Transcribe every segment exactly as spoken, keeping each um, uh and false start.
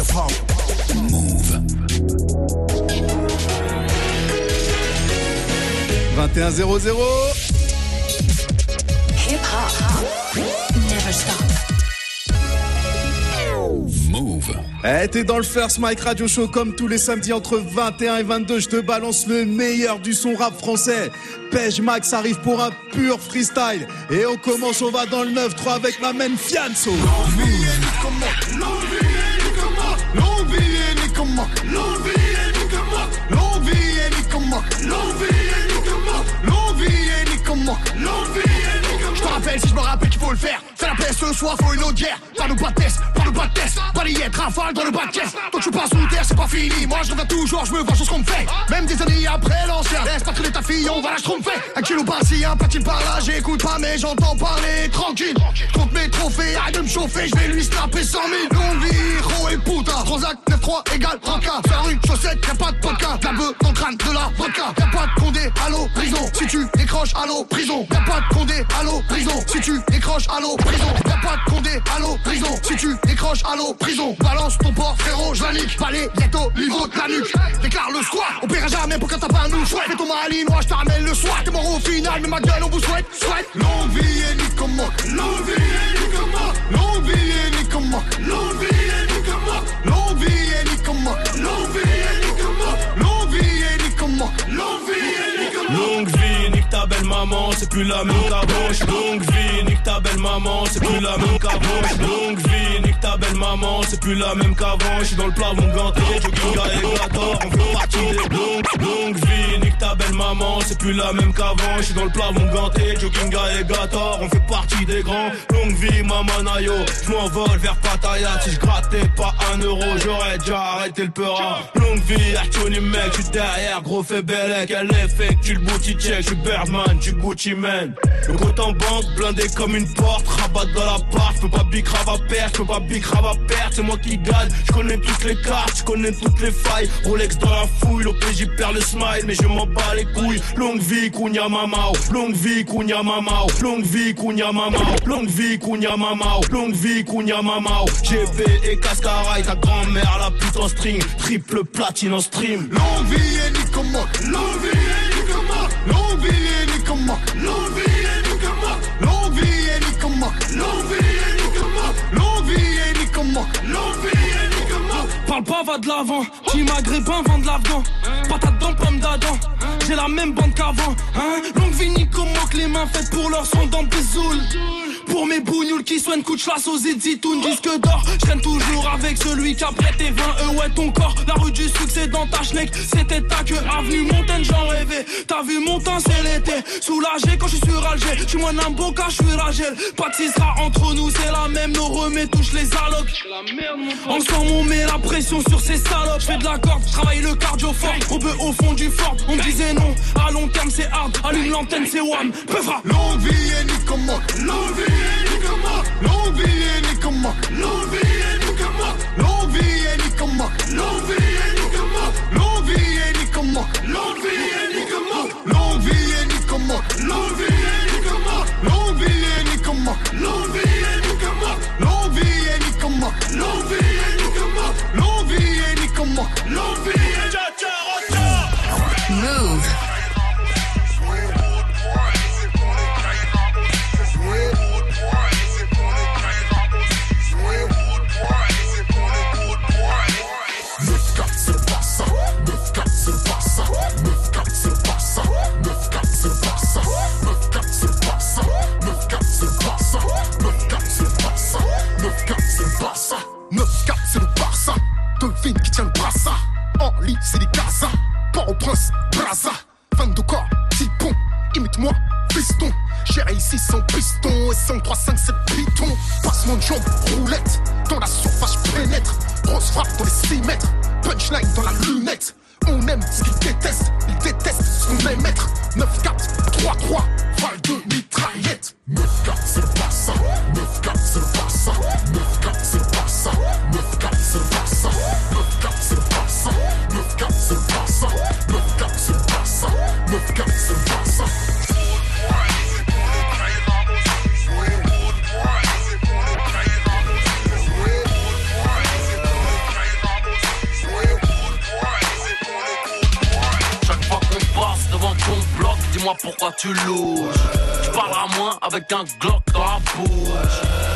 hip-hop. Move. vingt et un zéro zéro. Hip-hop. Never stop. Move. Eh, t'es dans le First Mike Radio Show comme tous les samedis entre vingt et un et vingt-deux. Je te balance le meilleur du son rap français. Pej Max arrive pour un pur freestyle. Et on commence, on va dans le neuf trois avec ma main Fianso. L'envie est ni comment, l'envie est ni comment, l'envie est ni comment, l'envie est ni comment, l'envie est ni comment, l'envie est ni comment, l'envie est ni comment, l'envie est ni comment. Je te rappelle si je me rappelle qu'il faut le faire. Fais la paix ce soir, faut une autre guerre. Pas de pas de test, pas de pas de test. Balayette, rafale dans le bas de caisse. Toi tu passes sous terre, c'est pas fini. Moi je reviens toujours, je me venge sur ce qu'on me fait. Même des années après l'ancien. Laisse pas traîner ta fille, on va la tromper. Un kilo par-ci, un platine par-là. J'écoute pas mais j'entends parler tranquille. Compte mes trophées, arrête de me chauffer. Je vais lui snapper cent mille. Longue vie, héros et putain. Transac, neuf trois égale Ranka. Faire une chaussette, y'a pas de podcast. De la beuh dans le crâne, de la vodka. Y'a pas de condé, allô, prison. Si tu décroches, allô, prison. Y'a pas de condé, allô, prison. Si tu décroches, allô, prison. Y'a pas de condé, allô, prison. Si tu décroches, allô, prison. Balance ton port, frérot, je la nique. Palais, bientôt, niveau de la nuque. Déclare le squat, on paiera jamais pour quand t'as pas un nous chouette. Fais ton malinois, je te ramène le soir. T'es mort au final, mais ma gueule, on vous souhaite, souhaite. L'envie est ni comment, l'envie est ni comment, l'envie est ni comment, l'envie est ni comment, l'envie est ni comment, l'envie est ni comment, l'envie est ni comment, l'envie est ni comment. Longue vie, nique ta belle maman, c'est plus la même qu'avant. Longue vie, nique ta belle maman, c'est plus la même qu'avant. Longue vie, nique ta belle maman, c'est plus la même qu'avant. J'suis dans le plafond ganté, jogging à Egator, on fait partie des longues. Longue vie, nique ta belle maman, c'est plus la même qu'avant. J'suis dans le plafond ganté, jogging à Egator, on fait partie des grands. Longue vie, maman Nayo, j'm'envole vers Pattaya. Si j'grattais pas un euro, j'aurais déjà arrêté le peurat. Longue vie, Artoni mec, j'suis derrière, gros fait bellec. Elle effectue le booty check, j'suis Birdman, j'suis Gucci man. Le compte en banque, blindé comme une porte, rabat dans la part. J'peux pas big à perdre, j'peux pas big à perdre. C'est moi qui gagne, j'connais toutes les cartes, j'connais toutes les failles. Rolex dans la fouille, l'O P J perd le smile, mais je m'en bats les couilles. Longue vie, Kounia Mamao, longue vie, Kounia Mamao, longue vie, Kounia Mamao, longue vie, Kounia Mamao, longue vie, Kounia Mamao. G V et Cascaraï, ta grand-mère la pute en string, triple platine en stream. L'envie est ni comment, l'envie est ni comment, l'envie est ni comment, l'envie est ni comment, l'envie est ni comment, l'envie est ni comment, l'envie est ni comment, l'envie est ni comment. Parle pas, va de l'avant, qui maghrébin vend de l'afghan. Patate dans pomme d'Adam, j'ai la même bande qu'avant, hein. Longue vie ni comment que les mains faites pour leur son dans Bézoul. Pour mes bougnoules qui soignent coup de chasse aux Zitoun, disque d'or. Je traîne toujours avec celui qui a prêté vingt euros, ouais ton corps. La rue du succès dans ta schneck, c'était ta queue. Avenue Montaigne, j'en rêvais. T'as vu mon temps, c'est l'été. Soulagé quand je suis sur Alger. J'suis moi Namboka, j'suis Ragel. Pas de sera entre nous, c'est la même. Nos remets touchent les allocs. Ensemble, on met la pression sur ces salopes. J'fais de la corde, j'travaille le cardio fort. On peut au fond du fort. On me disait non, à long terme c'est hard. Allume l'antenne, c'est wham. Peufra. L'envie est ni comment, l'envie est ni comment, l'envie est ni comment, l'envie est ni comment, l'envie est ni comment, l'envie est ni comment, l'envie est ni comment, l'envie est ni comment, l'envie est ni comment, l'envie est ni comment, l'envie est ni comment, l'envie est ni comment, l'envie est ni comment, l'envie est ni comment, l'envie est ni comment, l'envie est Move. neuf quatre c'est le Barça, Devine qui tient le brassard. En lit c'est les Gaza, Port-au-Prince, Braza. vingt-deux corps, dix ponts, imite-moi, piston. J'ai réussi sans piston et sans trois cinq sept pitons. Passe-moi de jambes, roulette, dans la surface je pénètre. Grosse frappe dans les six mètres, punchline dans la lunette. On aime ce qu'ils détestent, ils détestent ce qu'on aime être. neuf quatre, trois trois, val de mitraillette. neuf quatre c'est le Barça, neuf quatre c'est le Barça, neuf quatre c'est le Barça, neuf quatre c'est le Barça, neuf quatre c'est le Barça, neuf quatre c'est le Barça, neuf quatre c'est le Barça, neuf quatre c'est le Barça. dis-moi pourquoi tu louches. Tu parleras moins avec un Glock dans la bouche.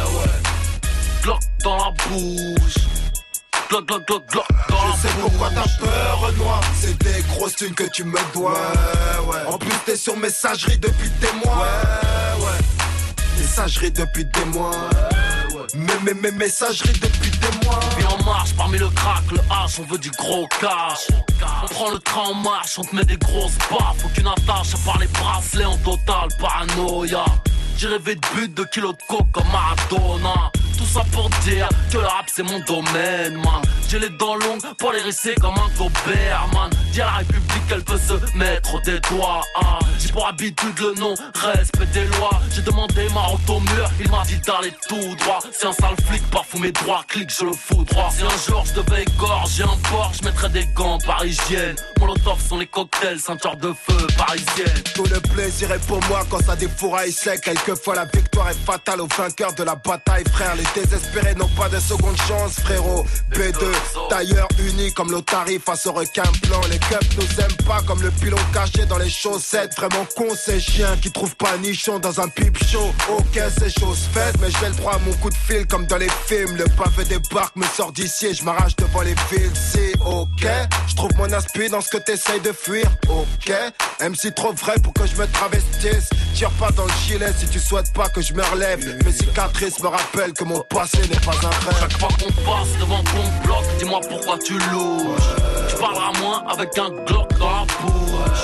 Glock dans la bouche. Glock, glock, glock, glock dans la bouche. Je sais pourquoi t'as peur, Renoir. C'est des grosses thunes que tu me dois. Ouais, ouais. En plus t'es sur messagerie depuis des mois. Ouais, ouais. Messagerie depuis des mois. Mais, mais, mais, messagerie depuis des mois. Viens en marche parmi le crack, le hache, on veut du gros cash. On prend le train en marche, on te met des grosses baffes. Aucune attache à part les bracelets en total paranoïa. J'ai rêvé de but, de kilos de coke comme Maradona. Tout ça pour dire que le rap c'est mon domaine, man. J'ai les dents longues pour les risser comme un Gobert, man. Dis à la République qu'elle peut se mettre des doigts, hein. J'ai pour habitude le non-respect des lois. J'ai demandé ma route au mur, il m'a dit d'aller tout droit. Si un sale flic parfois mes droits clique, je le fous droit. Si un jour je devais égorger un porc, je mettrais des gants par hygiène. Molotov sont les cocktails, ceinture de feu parisienne. Tout le plaisir est pour moi quand ça défouraille sec. Quelquefois la victoire est fatale aux vainqueurs de la bataille, frère. Les désespérés n'ont pas de seconde chance, frérot. B deux, tailleur uni comme l'Otari face au requin blanc. Les keufs nous aiment pas comme le pilon caché dans les chaussettes. Vraiment con ces chiens qui trouvent pas nichon dans un pipe show. Ok c'est chose faite, mais je vais le droit à mon coup de fil comme dans les films. Le pavé débarque, me sort d'ici et je m'arrache devant les fils. Si ok, je trouve mon aspi dans ce que t'essayes de fuir. Ok, M C trop vrai pour que je me travestisse. Tire pas dans le gilet si tu souhaites pas que je me relève. Mes cicatrices me rappellent que mon passé n'est pas un rêve. Chaque fois qu'on passe devant ton bloc, dis-moi pourquoi tu louches. Tu parleras moins avec un Glock dans la bouche.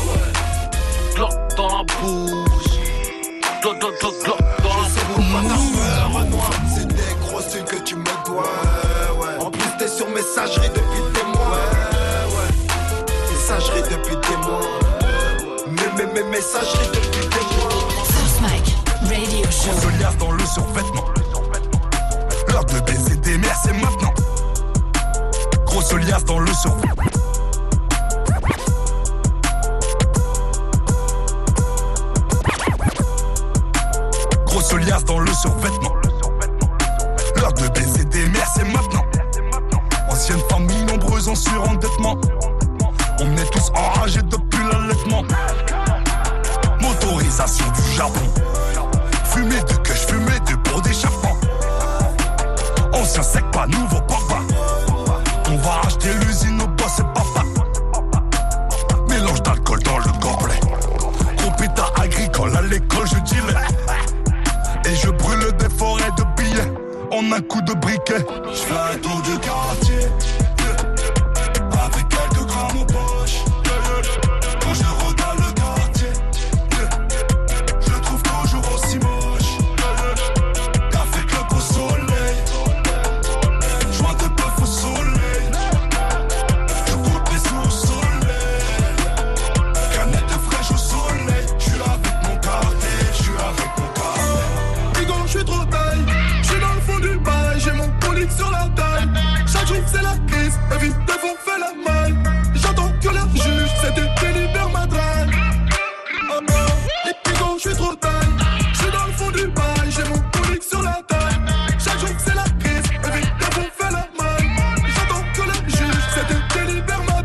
Glock dans la bouche. Glock, glock, glock, glock dans la bouche. C'est des grosses thunes que tu me dois. Ouais. En plus t'es sur messagerie depuis des mois. Ouais, ouais. Messagerie depuis des mois. Mais, mais, mais messagerie depuis des mois. First Mike, Radio Show. Solias dans le survêtement. L'heure de baiser des mères, c'est maintenant. Gros Solias dans le survêtement. Gros Solias dans le survêtement. L'heure de baiser des mères, c'est maintenant. Ancienne famille, nombreuse en surendettement. On est tous enragés depuis l'allaitement. Motorisation du charbon. Fumée de queue, fumée de pour d'échappement. Ancien sec, pas nouveau papa. On va acheter l'usine au boss et papa. Mélange d'alcool dans le gobelet. Compétent agricole à l'école, je dis le. Et je brûle des forêts de billets en un coup de briquet. Je fais un tour du quartier avec quelques grammes aux poches. Quand je regarde le quartier, je le trouve toujours aussi moche. Café club au soleil, joint de bœuf au soleil. Je coupe les sous au soleil, canette de fraîche au soleil. Je suis avec mon quartier, je suis avec mon quartier. Bigon, je suis trop taille, je suis dans le fond du bail. J'ai mon colique sur la taille. Chaque jour c'est la crise, évite de vous faire la malle. J'entends que leur juge, c'était délibère ma drague. Oh oh, bigon, je suis trop taille, je suis dans le fond du bail. J'ai mon colique sur la taille. Chaque jour c'est la crise, évite de vous faire la malle. J'entends que leur juge, c'était délibère ma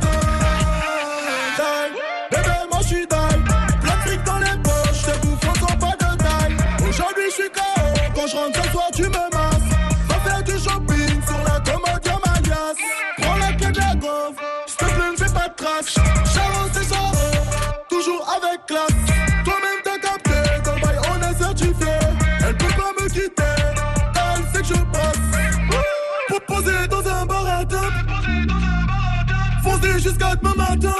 drague. Bébé, moi je suis taille, plein de fric dans les poches. Tes bouffons sont pas de taille. Aujourd'hui je suis K O, quand je rentre ce soir tu me masses. Va faire du shopping sur la commode à ma liasse. Prends la clé de la gaufre, s'il te plaît ne fais pas de trace. Charo c'est Charo, toujours avec classe. Toi-même t'as capté, dans le bail on est certifié. Elle peut pas me quitter, elle sait que je passe. Pour poser dans un bar à top, foncer jusqu'à demain matin.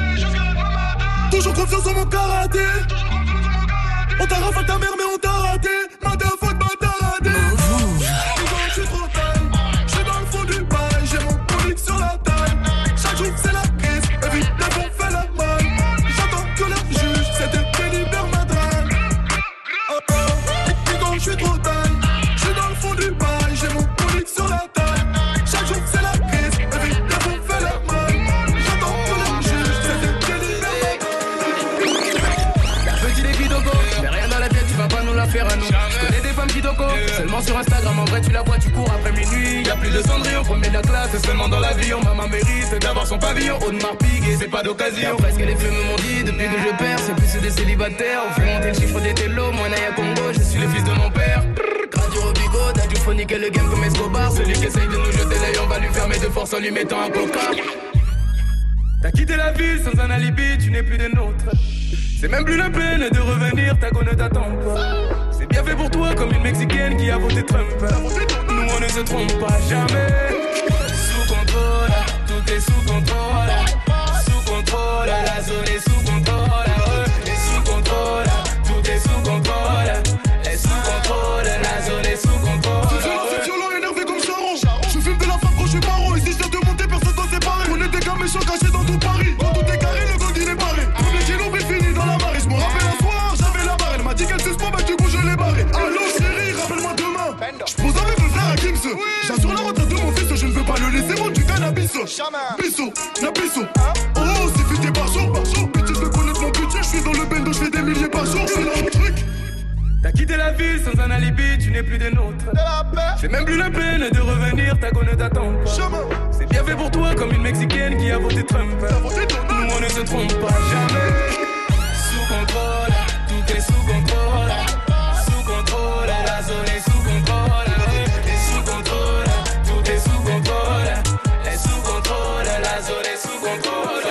Toujours confiance en mon karaté. On t'a rafale ta mère mais on t'a raté. Motherfuck bâtardé. Je suis trop taille, je suis dans le fond du bail. J'ai mon colique sur la taille. Chaque jour c'est la crise, évite de vous faire la malle. J'entends que leur juge, c'était délibère ma drague. Oh oh, bigon, je suis trop taille, je suis dans le fond du bail. J'ai mon colique sur la taille. Chaque jour c'est la crise, évite de vous faire la malle. J'entends que leur juge, c'était délibère ma drague. Petit les Kidoko, mais rien dans la tête, tu vas pas nous la faire à nous. Je connais des femmes Kidoko, seulement sur Instagram, en vrai tu la vois, tu cours après minuit. Y'a plus Ville de Cendrillon, premier de la classe, seulement dans l'avion. Maman mérite d'avoir son pavillon. Audemars Piguet, c'est pas d'occasion. Après ce que les films m'ont dit, depuis que je perds, c'est plus des célibataires. On fait monter le chiffre des télos, moi Naya Congo, je suis le fils de mon père. Radio Robigo, t'as du phonique et le game comme Escobar. Celui qui essaye de nous jeter l'œil, on va lui fermer de force en lui mettant un coca. T'as quitté la ville sans un alibi, tu n'es plus des nôtres. C'est même plus la peine de revenir, ta go ne t'attend pas. C'est bien fait pour toi comme une Mexicaine qui a voté Trump. Nous on ne se trompe pas jamais. Sous contrôle, tout est sous contrôle. Sous contrôle, la zone est sous contrôle. Et sous contrôle, tout est sous contrôle. Et sous contrôle, la zone est sous contrôle. C'est violent, c'est violent, énervé comme Charon. Je fume de la femme quand je suis paro. Ici je viens de monter, personne doit séparer. On est des gars méchants cachés dans tout Paris. Dans tout est carré, le gold il est barré. Premier kilo, mais fini dans la marée. Je me rappelle un soir, j'avais la barre. Elle m'a dit qu'elle suspend, bah du coup je l'ai barré. Allô chérie, rappelle-moi demain. Je pose avec le frère à Gims. J'assure la retraite de mon fils, je ne veux pas le laisser vendre du cannabis. Bissot, la bissot. Oh, c'est fêté par jour. Petit, je veux connaître mon budget. Je suis dans le bendo, je fais des milliers par jour. C'est leur truc. T'as quitté la ville sans un alibi, tu n'es plus des nôtres. C'est même plus la peine de revenir, ta go ne t'attend pas. C'est bien fait pour toi comme une Mexicaine qui a voté Trump. Nous on ne se trompe pas jamais. Sous contrôle, tout est sous contrôle. Sous contrôle, la zone est sous contrôle. Et sous contrôle, tout est sous contrôle. Et sous contrôle, la zone est sous contrôle.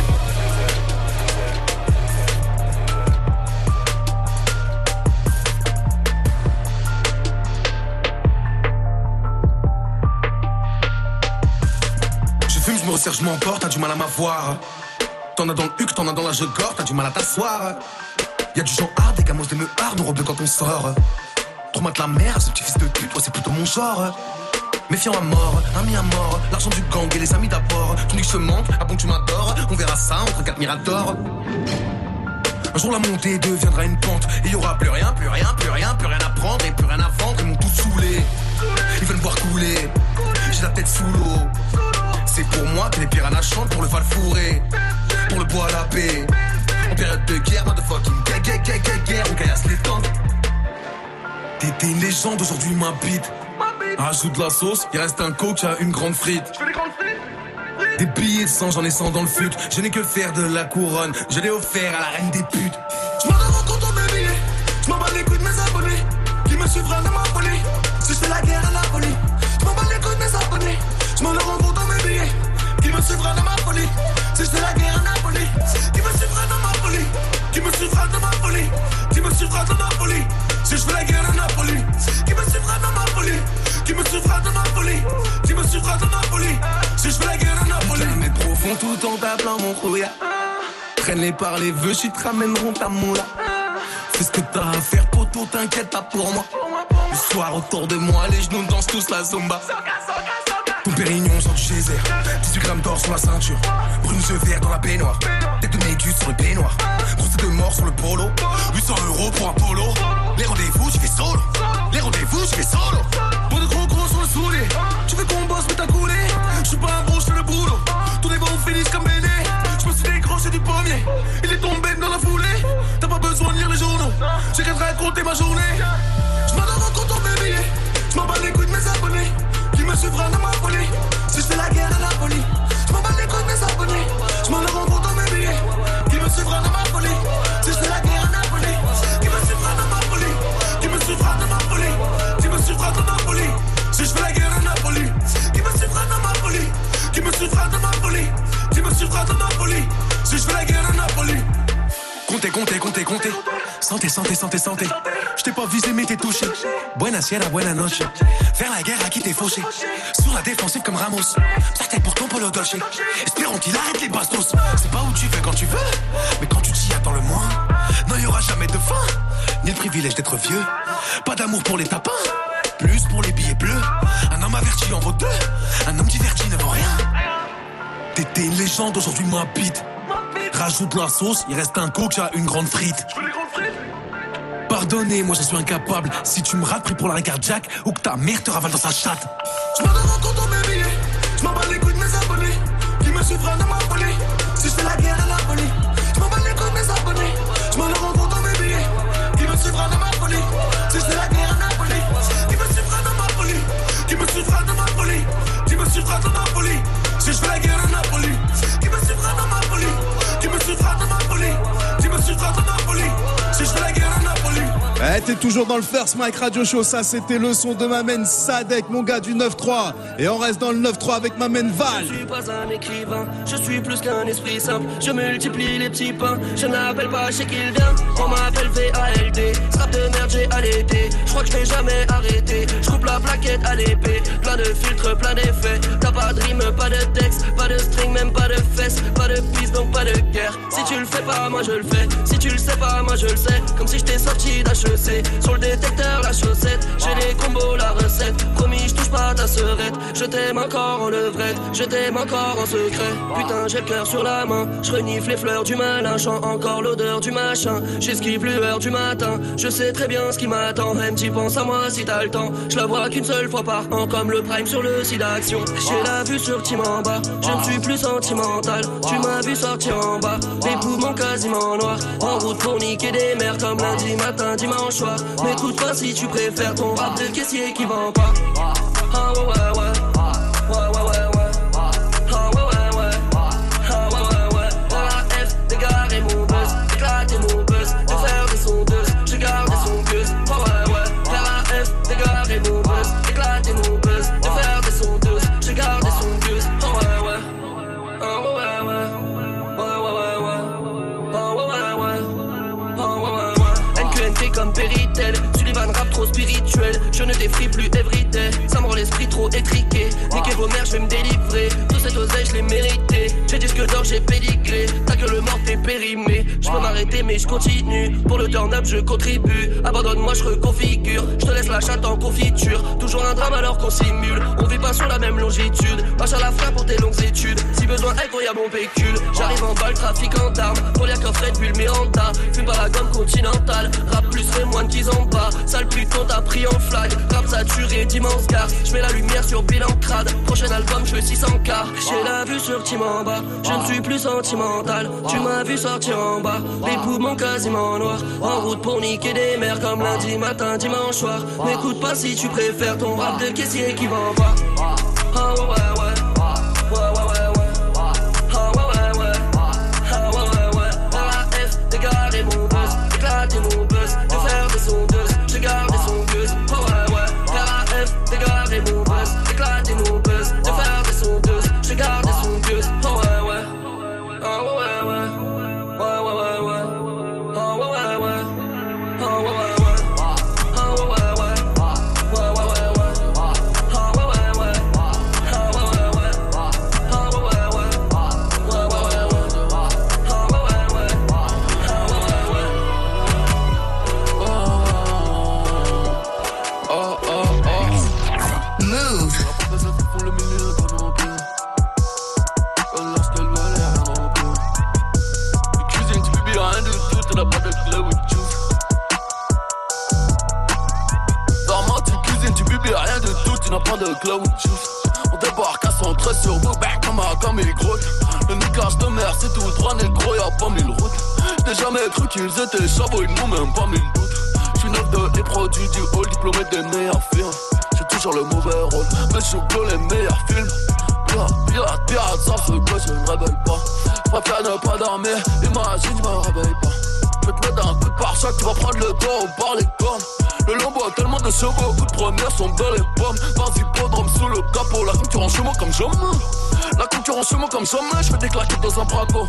Je me resserre, je m'emporte, t'as du mal à m'avoir. T'en as dans le huc, t'en as dans la je gore, t'as du mal à t'asseoir. Y'a du genre hard, des gamos des me hard, on rebeu quand on sort. Trop de la merde, ce petit fils de pute, ouais, c'est plutôt mon genre. Méfiant à mort, ami à mort, l'argent du gang et les amis d'abord. Tu dis que je manque, ah bon tu m'adores, on verra ça entre quatre miradors. Un jour la montée deviendra une pente, et y aura plus rien, plus rien, plus rien, plus rien à prendre et plus rien à vendre, ils m'ont tout saoulé. Ils veulent me voir couler, j'ai la tête sous l'eau. C'est pour moi que les piranhas chantent pour le val fourré, pour le bois à la paix. En période de guerre, motherfucking guerre, guerre, guerre, guerre, guerre, on caillasse les tentes. T'étais une légende, aujourd'hui m'habite. Rajoute de la sauce, il reste un coke à une grande frite. Des billets de sang, j'en ai cent dans le fut. Je n'ai que faire de la couronne, je l'ai offert à la reine des putes. J'm'en rends compte en mes billets, j'm'en bats les couilles de mes abonnés. Qui me suivra ne m'a volé, si je fais la guerre à Napoli. J'm'en bats les couilles de mes abonnés. Je m'en rends compte dans mes billets. Qui me suivra dans ma folie. Si je fais la guerre à Napoli. Qui me suivra dans ma folie. Qui me suivra dans ma folie. Qui me suivra dans ma folie. Si je fais la guerre à Napoli. Qui me suivra dans ma folie. Qui me suivra dans ma folie. Qui me suivra dans ma folie. Si je fais la guerre à Napoli. Jamais profond tout en t'appelant mon rouilla. Traîne-les par les vœux, j'y te ramèneront ta moula. Fais ce que t'as à faire, poto, t'inquiète pas pour moi. Le soir autour de moi, les genoux dansent tous la zumba. Ton pérignon sort du geyser, dix-huit grammes d'or sur la ceinture. Brume yeux verts dans la baignoire, tête de mégus sur le peignoir. Grosse de mort sur le polo, huit cents euros pour un polo. Les rendez-vous, j'y fais solo. Les rendez-vous, j'y fais solo. Pour de gros gros sur le soulier. Tu veux qu'on bosse mais t'as coulé. J'suis pas un bon, j'fais le boulot. Tous les vents finissent comme Béné. J'me suis décroché du pommier. Il est tombé dans la foulée. T'as pas besoin de lire les journaux. J'ai qu'à te raconter ma journée. J'm'en rends compte en mes billets. J'm'en bats les couilles de mes abonnés. Qui me suivra dans ma folie. Si je fais la guerre à Napoli. Je m'en bats les couilles de mes abonnés. Je m'en rends compte dans mes billets. Qui me suivra dans ma folie. Si je fais la guerre à Napoli. Qui me suivra dans ma folie. Qui me suivra dans ma folie. Qui me suivra dans ma folie. Si je fais la guerre à Napoli. Qui me suivra dans ma folie. Qui me suivra dans ma folie. Qui me suivra dans ma folie. Si je fais la guerre à Napoli. Comptez, comptez, comptez, comptez. Santé, santé, santé, santé. Je t'ai pas visé mais t'es touché. Buena siera, buena noche. Faire la guerre à qui t'es fauché. Sur la défensive comme Ramos. Certains pour ton polo dolce. Espérons qu'il arrête les bastos. C'est pas où tu veux quand tu veux. Mais quand tu t'y attends le moins. Non, y'aura jamais de fin. Ni le privilège d'être vieux. Pas d'amour pour les tapins. Plus pour les billets bleus. Un homme averti en vaut deux. Un homme diverti ne vaut rien. T'étais une légende, aujourd'hui m'habite. Rajoute la sauce, il reste un coke à une grande frite. Je veux les grandes frites. Pardonnez, moi je suis incapable. Si tu me rates, pris pour l'arrêt cardiaque ou que ta mère te ravale dans sa chatte. Je m'en rends compte dans mes billets. Je m'en bats les couilles de mes abonnés. Qui me suivra dans ma folie. Si je fais la guerre à Napoli. Je m'en bats les couilles de mes abonnés. Je m'en rends compte dans mes billets. Qui me suivra dans ma folie. Si je fais la guerre à Napoli. Qui me suivra dans ma folie. Qui me suivra dans ma folie. t'es toujours dans le First Mike Radio Show. Ça, c'était le son de ma main Sadek, mon gars du neuf trois. Et on reste dans le neuf trois avec ma main Val. Je suis pas un écrivain, je suis plus qu'un esprit simple. Je multiplie les petits pains, je n'appelle pas chez qui il vient. On m'appelle V A L D, strap de merde j'ai allaité. Je crois que je vais jamais arrêter, je coupe la plaquette à l'épée. Plein de filtres, plein d'effets. T'as pas de rime, pas de texte, pas de string, même pas de fesses. Pas de piste, donc pas de guerre. Si tu le fais pas, moi je le fais. Si tu le sais pas, moi je le sais. Comme si j'étais sorti d'H E C. Sur le détecteur, la chaussette. J'ai les combos, la recette. Promis, je touche pas à ta serette. Je t'aime encore en levrette. Je t'aime encore en secret. Putain, j'ai le cœur sur la main. Je renifle les fleurs du malin. Chant encore l'odeur du machin. J'esquive l'heure du matin. Je sais très bien ce qui m'attend. Même tu penses à moi si t'as le temps. Je la vois qu'une seule fois par an. Comme le prime sur le site d'action. J'ai la vue sur Tim en bas. Je ne suis plus sentimental. Tu m'as vu sortir en bas. Les poumons quasiment noirs. En route pour niquer des mères. Comme lundi matin, dimanche soir. M'écoute pas si tu préfères ton rap de caissier qui vend pas. Ah ouais ouais ouais. Ouais ouais ouais ouais. Ah ouais ouais ouais. Ah ouais ouais ouais. La F, dégarer mon buzz. Éclater mon buzz. De faire des sondeuses. J'ai gardé son buzz. Ouais ouais ouais. La F, dégarer mon buzz. Éclater mon buzz. De faire des sondeuses. J'ai gardé son buzz. Ah ouais ouais. Ah ouais ouais ouais. Ouais ouais ouais ouais. Ah ouais ouais ouais. Ah ouais ouais ouais. N Q N T comme Péritel. Sullivan rap trop spirituel. Je ne t'effrie plus everyday. Ça me rend l'esprit trop étriqué. Niquez vos mères, je vais me délivrer. Tout cette oseille, je l'ai mérité. J'ai disque d'or, j'ai pédigré. Ta gueule morte, t'es périmé. Je peux m'arrêter, mais je continue. Pour le turn-up, je contribue. Abandonne-moi, je reconfigure. Je te laisse la chatte en confiture. Toujours un drame alors qu'on simule. On vit pas sur la même longitude. Marche à la fin pour tes longues études. Si besoin, incroyable mon pécule. J'arrive en balle, trafic en d'armes. Pour les coffrets de bulle, Miranda. Fume pas la gomme continentale. Rap plus les moines qu'ils en bas. Sale putain, t'as pris en flag. Rap saturé, d'immenses gars. J'mets la lumière sur bilan crade. Prochain album, je veux six cents K. J'ai la vue sur Tim en bas. Je ne suis plus sentimental. Tu m'as vu sortir en bas. Les poumons quasiment noirs. En route pour niquer des mères. Comme lundi matin, dimanche soir. N'écoute pas si tu préfères ton rap de caissier qui vend pas. Ah ouais ouais ouais. Ouais ouais ouais ouais. Ah ouais ouais ouais. Ah ouais ouais ouais. La F, dégarer mon buzz. Éclater mon buzz. De faire des sondeuses. J'ai gardé son buzz. Ah ouais ouais. La F, dégarer mon buzz. Éclater mon buzz. De faire des sondeuses. J'ai gardé son buzz. Ah ouais ouais. Ah ouais ouais ouais. Ouais ouais ouais ouais. Ah ouais ouais ouais. Ah ouais ouais ouais. Ah ouais ouais ouais. Ouais ouais ouais ouais. Ah ouais ouais ouais. Ah ouais ouais ouais. Ah ouais ouais ouais. Ouais ouais ouais ouais. Ah ouais ouais ouais. Ah ouais ouais ouais. Oh oh oh. Move. T'as pas de clé with juice. Normalement tu cuisines, tu bibis rien de tout, tu n'as pas de clé with juice. On débarque à cent treize sur vous, back comme un comme il grotte. Le niquage de mer, c'est tout droit, négro, y'a pas mille routes. J'n'ai jamais cru qu'ils étaient chabots, ils n'ont même pas mille doutes. J'suis neuf de les produits du hall, diplômé des meilleurs films. J'ai toujours le mauvais rôle, mais j'joue que les meilleurs films. Pirate, pirate, pirate, ça fait que je ne réveille pas. J'préfère ne pas dormir, imagine je me réveille pas. Je vais te mettre un coup de pare-choc, tu vas prendre le dos par les cornes. Le lambeau a tellement de chevaux, coup de première sont dans les pommes. Vas-y, podrome sous le capot, la concurrence chez moi comme jamais. La concurrence chez moi comme jamais, je fais des claquettes dans un braco.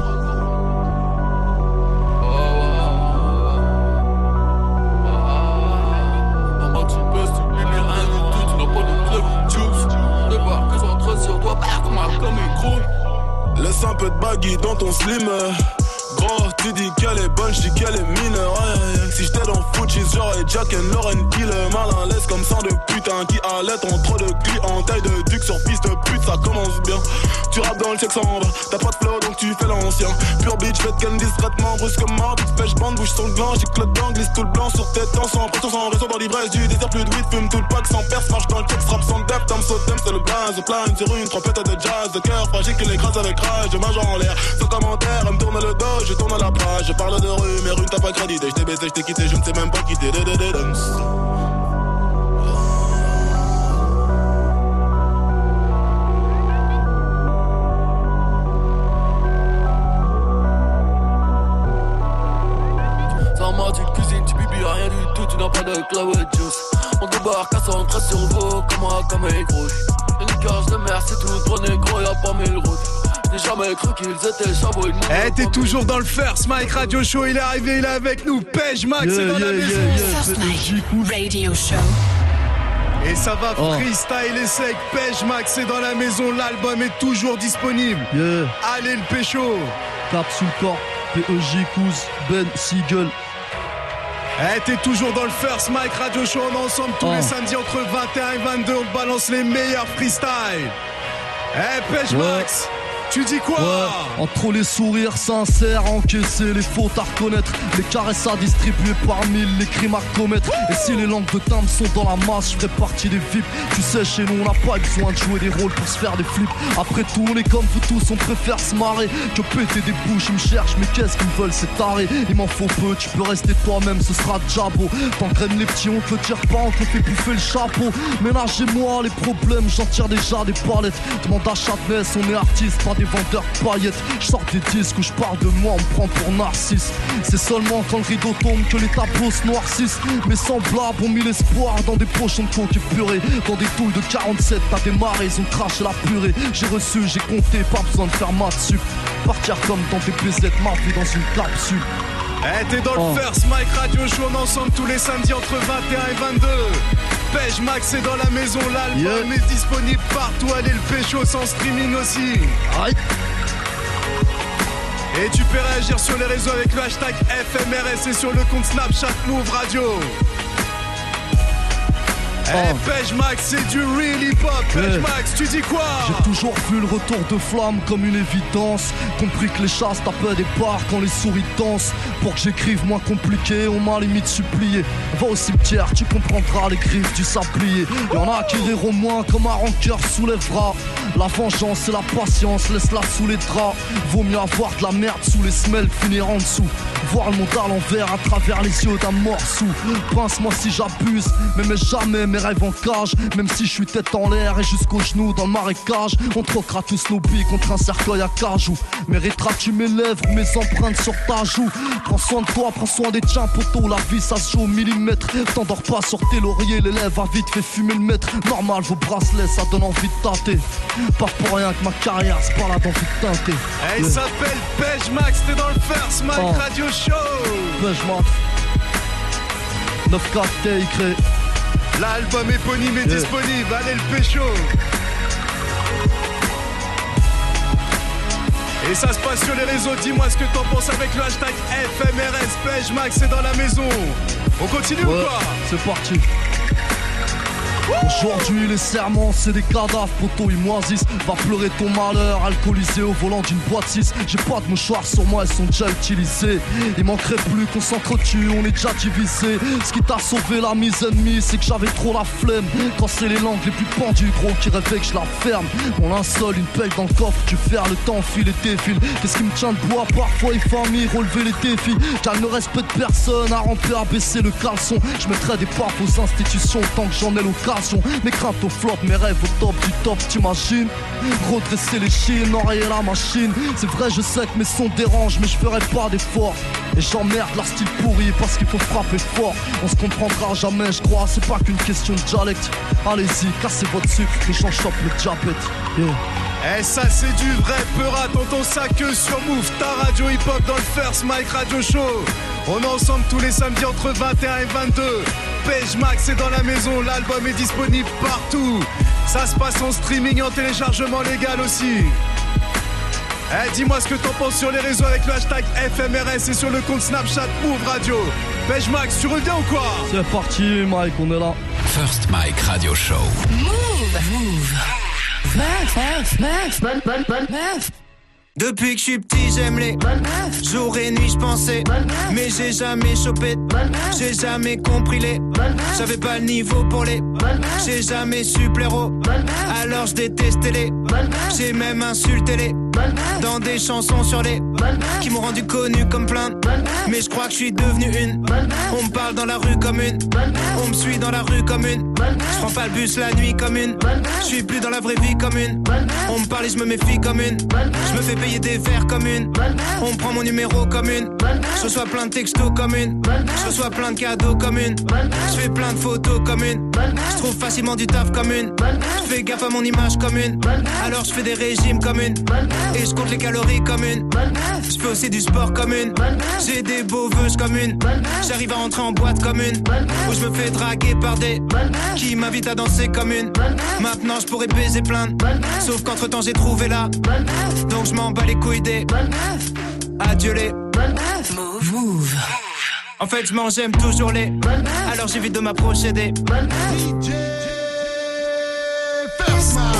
Maman, tu bosses, tu bibis rien du tout, tu n'as pas de club juice. De voir que j'entre sur toi, bah, comme un comme il croule. Laisse un peu de baggy dans ton slim. Gros, tu dis qu'elle est bonne, j'dis qu'elle est mineure. Ouais, si j'étais dans Fujis, j'aurais Jack and Lauren qui le malin laisse comme sang de putain qui allait en trop de clients. Taille de duc sur piste de pute, ça commence bien. Tu rappes dans le check sans va, t'as pas de flow donc tu fais l'ancien. Pure bitch, fais ken discrètement, brusque comme mort, vite pêche bande, bouge sur le gland, j'y clotte dedans, glisse tout le blanc sur tête, temps sans pression, sans réseau dans l'ivresse du désert, plus de weed, fume tout le pack sans perce, marche dans le check, frappe sans depth, t'as sautem, c'est le blaze, plane sur une trompette de jazz, de cœur fragile qui l'écrase avec rage, je mange en l'air, sans commentaire, elle me tourne le dos, je tourne à la page, je parle de rue, mais rue t'as pas crédit, je t'ai baissé, je t'ai quitté, je ne sais même pas quitter, Sans moi tu cuisines, tu bibis rien du tout, tu n'as pas avec la wet juice. On débarque à cent treize sur vous, comme un camel rouge. Une cage de mer, c'est tout droit négro, y'a pas mille routes. J'ai jamais cru qu'ils étaient chavaux. Eh, t'es toujours dans le First Mike Radio Show, il est arrivé, il est avec nous. Pej Max yeah, est dans yeah, la yeah, maison. Yeah, First Mike Radio Show. Et ça va oh. freestyle et sec. Pej Max est dans la maison, l'album est toujours disponible. Yeah. Allez le pécho. Capsule Corp, P E J, Kouz, Ben, Seagull. Eh, t'es toujours dans le First Mike Radio Show, on est ensemble tous oh. les samedis entre vingt et un et vingt-deux, on te balance les meilleurs freestyles. Eh, Pej ouais. Max, tu dis quoi? Ouais. Entre les sourires sincères, encaisser les fautes à reconnaître, les caresses à distribuer par mille, les crimes à commettre. Et si les langues de timbre sont dans la masse, je ferai partie des V I P. Tu sais, chez nous, on n'a pas besoin de jouer des rôles pour se faire des flips. Après tout, on est comme vous tous, on préfère se marrer que péter des bouches. Ils me cherchent, mais qu'est-ce qu'ils me veulent, c'est taré. Il m'en faut peu, tu peux rester toi-même, ce sera déjà beau. T'engraines les petits, on te le tire pas, on te fait bouffer le chapeau. Ménagez-moi les problèmes, j'en tire déjà des palettes. Demande à Châtenesse, on est artistes, pas des vendeurs de paillettes. Je sors des disques où je parle de moi, on me prend pour narcisse. C'est seulement quand le rideau tombe que les tableaux se noircissent. Mes semblables ont mis l'espoir dans des pochons de coke purée. Dans des touilles de quarante-sept, t'as démarré, ils ont craché la purée. J'ai reçu, j'ai compté, pas besoin de faire maths sup. Partir comme dans des P Z, ma vie dans une capsule. Eh, t'es dans oh. le First Mike Radio Show, on est ensemble tous les samedis entre vingt et un et vingt-deux. Pej Max est dans la maison, l'album yeah. est disponible partout, allez le pécho sans streaming aussi. Aïe. Et tu peux réagir sur les réseaux avec le hashtag F M R S et sur le compte Snapchat Move Radio. Eh, hey, Pej Max, c'est du real hip-hop. Pej yeah. Max, tu dis quoi? J'ai toujours vu le retour de flamme comme une évidence. Compris que les chasses tapaient des parts quand les souris dansent. Pour que j'écrive moins compliqué, on m'a limite supplié. Va au cimetière, tu comprendras les griffes du sablier. Y'en a qui riront moins comme un rancœur soulèvera. La vengeance et la patience, laisse-la sous les draps. Vaut mieux avoir de la merde sous les semelles que finir en dessous. Voir le monde à l'envers à travers les yeux d'un morceau. Pince-moi si j'abuse, mais mais jamais mes rêves en cage. Même si je suis tête en l'air et jusqu'aux genoux dans le marécage. On troquera tous nos billes contre un cercueil à cajou. Mériteras-tu mes lèvres ou mes empreintes sur ta joue? Prends soin de toi, prends soin des tiens poteau. La vie ça se joue au millimètre. T'endors pas sur tes lauriers, les lèvres à vite fait fumer le maître. Normal vos bracelets ça donne envie de tâter. Pas pour rien que ma carrière se balade envie de teinter. Elle yeah. s'appelle Pej Max, t'es dans le First Mike oh. Radio Show. Pej Max neuf quatre T Y. L'album éponyme est yeah. disponible, allez le pécho. Et ça se passe sur les réseaux, dis-moi ce que t'en penses avec le hashtag F M R S. Pej Max est dans la maison. On continue ouais, ou quoi? C'est parti. Aujourd'hui les serments c'est des cadavres, poteaux ils moisissent. Va pleurer ton malheur, alcoolisé au volant d'une boîte six. J'ai pas de mouchoirs sur moi, elles sont déjà utilisées. Il manquerait plus qu'on s'entretue, on est déjà divisé. Ce qui t'a sauvé la mise ennemie, c'est que j'avais trop la flemme. Quand c'est les langues les plus pendues gros qui rêvaient que je la ferme. Mon linceul, une pelle dans le coffre, tu fermes le temps, file et défile. Qu'est-ce qui me tient debout parfois les familles, relever les défis. Car ne respecte personne, à remplir, à baisser le caleçon. Je mettrai des baffes aux institutions tant que j'en ai l'occasion. Mes craintes au flop, mes rêves au top du top, t'imagines? Redresser les chines, enrayer la machine. C'est vrai je sais que mes sons dérangent, mais je ferai pas d'effort. Et j'emmerde leur style pourri parce qu'il faut frapper fort. On se comprendra jamais je crois, c'est pas qu'une question de dialecte. Allez-y, cassez votre sucre et j'en chope le diabète yeah. Eh ça c'est du vrai Peura, t'entends ça que sur Move, ta radio hip-hop dans le First Mike Radio Show. On est ensemble tous les samedis entre vingt et un et vingt-deux. Pej Max est dans la maison, l'album est disponible partout. Ça se passe en streaming et en téléchargement légal aussi. Eh dis-moi ce que t'en penses sur les réseaux avec le hashtag F M R S et sur le compte Snapchat Move Radio. Pej Max, tu reviens ou quoi? C'est parti Mike, on est là. First Mike Radio Show. Move, Move. Meuf, meuf, meuf, bonne, bonne, bonne meuf. Depuis que je suis petit j'aime les jour et nuit je pensais, mais j'ai jamais chopé, j'ai jamais compris les, j'avais pas le niveau pour les, j'ai jamais su plaire aux, alors je détestais les, j'ai même insulté les, dans des chansons sur les qui m'ont rendu connu comme plein. Mais je crois que je suis devenu une. On me parle dans la rue comme une. On me suit dans la rue comme une. Je prends pas le bus la nuit comme une. Je suis plus dans la vraie vie comme une. On me parle et je me méfie comme une. Je me fais payer des verres comme une. On me prend mon numéro comme une. Je reçois plein de textos comme une. Je reçois plein de cadeaux comme une. Je fais plein de photos comme une. Je trouve facilement du taf comme une. Je fais gaffe à mon image comme une. Alors je fais des régimes comme une. Et je compte les calories comme une. Je fais aussi du sport comme une. J'ai des beaux vœux comme une. J'arrive à rentrer en boîte comme une. Où je me fais draguer par des qui m'invitent à danser comme une. Maintenant je pourrais baiser plein. Sauf qu'entre temps j'ai trouvé là. Donc je m'en bats les couilles des. Adieu les Move. En fait je m'en j'aime toujours les. Alors j'évite de m'approcher des D J First Mike.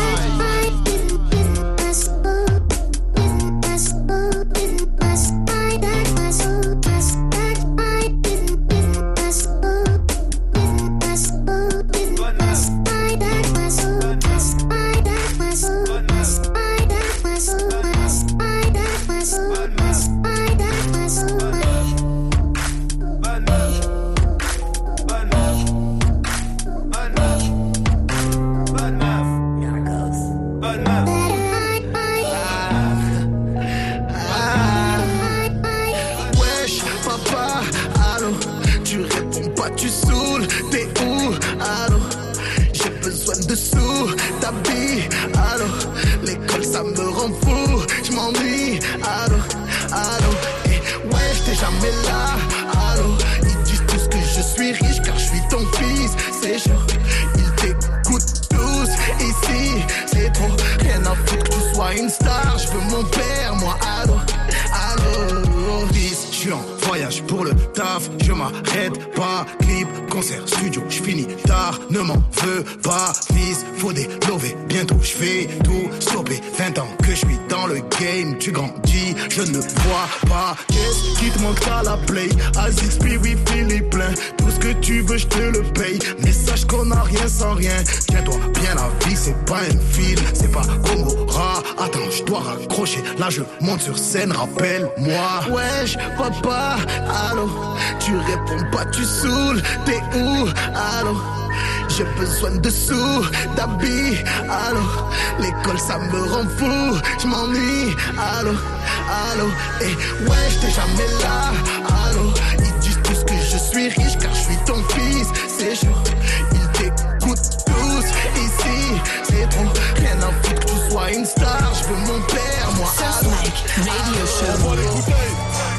Je ne vois pas, qu'est-ce qui te manque à la play? Azix, Spirit, Philippe plein. Tout ce que tu veux, je te le paye. Mais sache qu'on a rien sans rien. Tiens-toi bien, la vie, c'est pas un film. C'est pas Gomorrah. Attends, je dois raccrocher. Là, je monte sur scène, rappelle-moi. Wesh, papa, allô. Tu réponds pas, tu saoules. T'es où, allô? J'ai besoin de sous, d'habits, allô. L'école ça me rend fou, je m'ennuie, allô, allô. Et ouais, j'étais jamais là, allô. Ils disent tous que je suis riche car je suis ton fils, c'est chaud. Ils t'écoutent tous, ici, c'est trop. Rien à foutre que tu sois une star, je veux mon père, moi, allô. Radio Show. Envoie les bouteilles,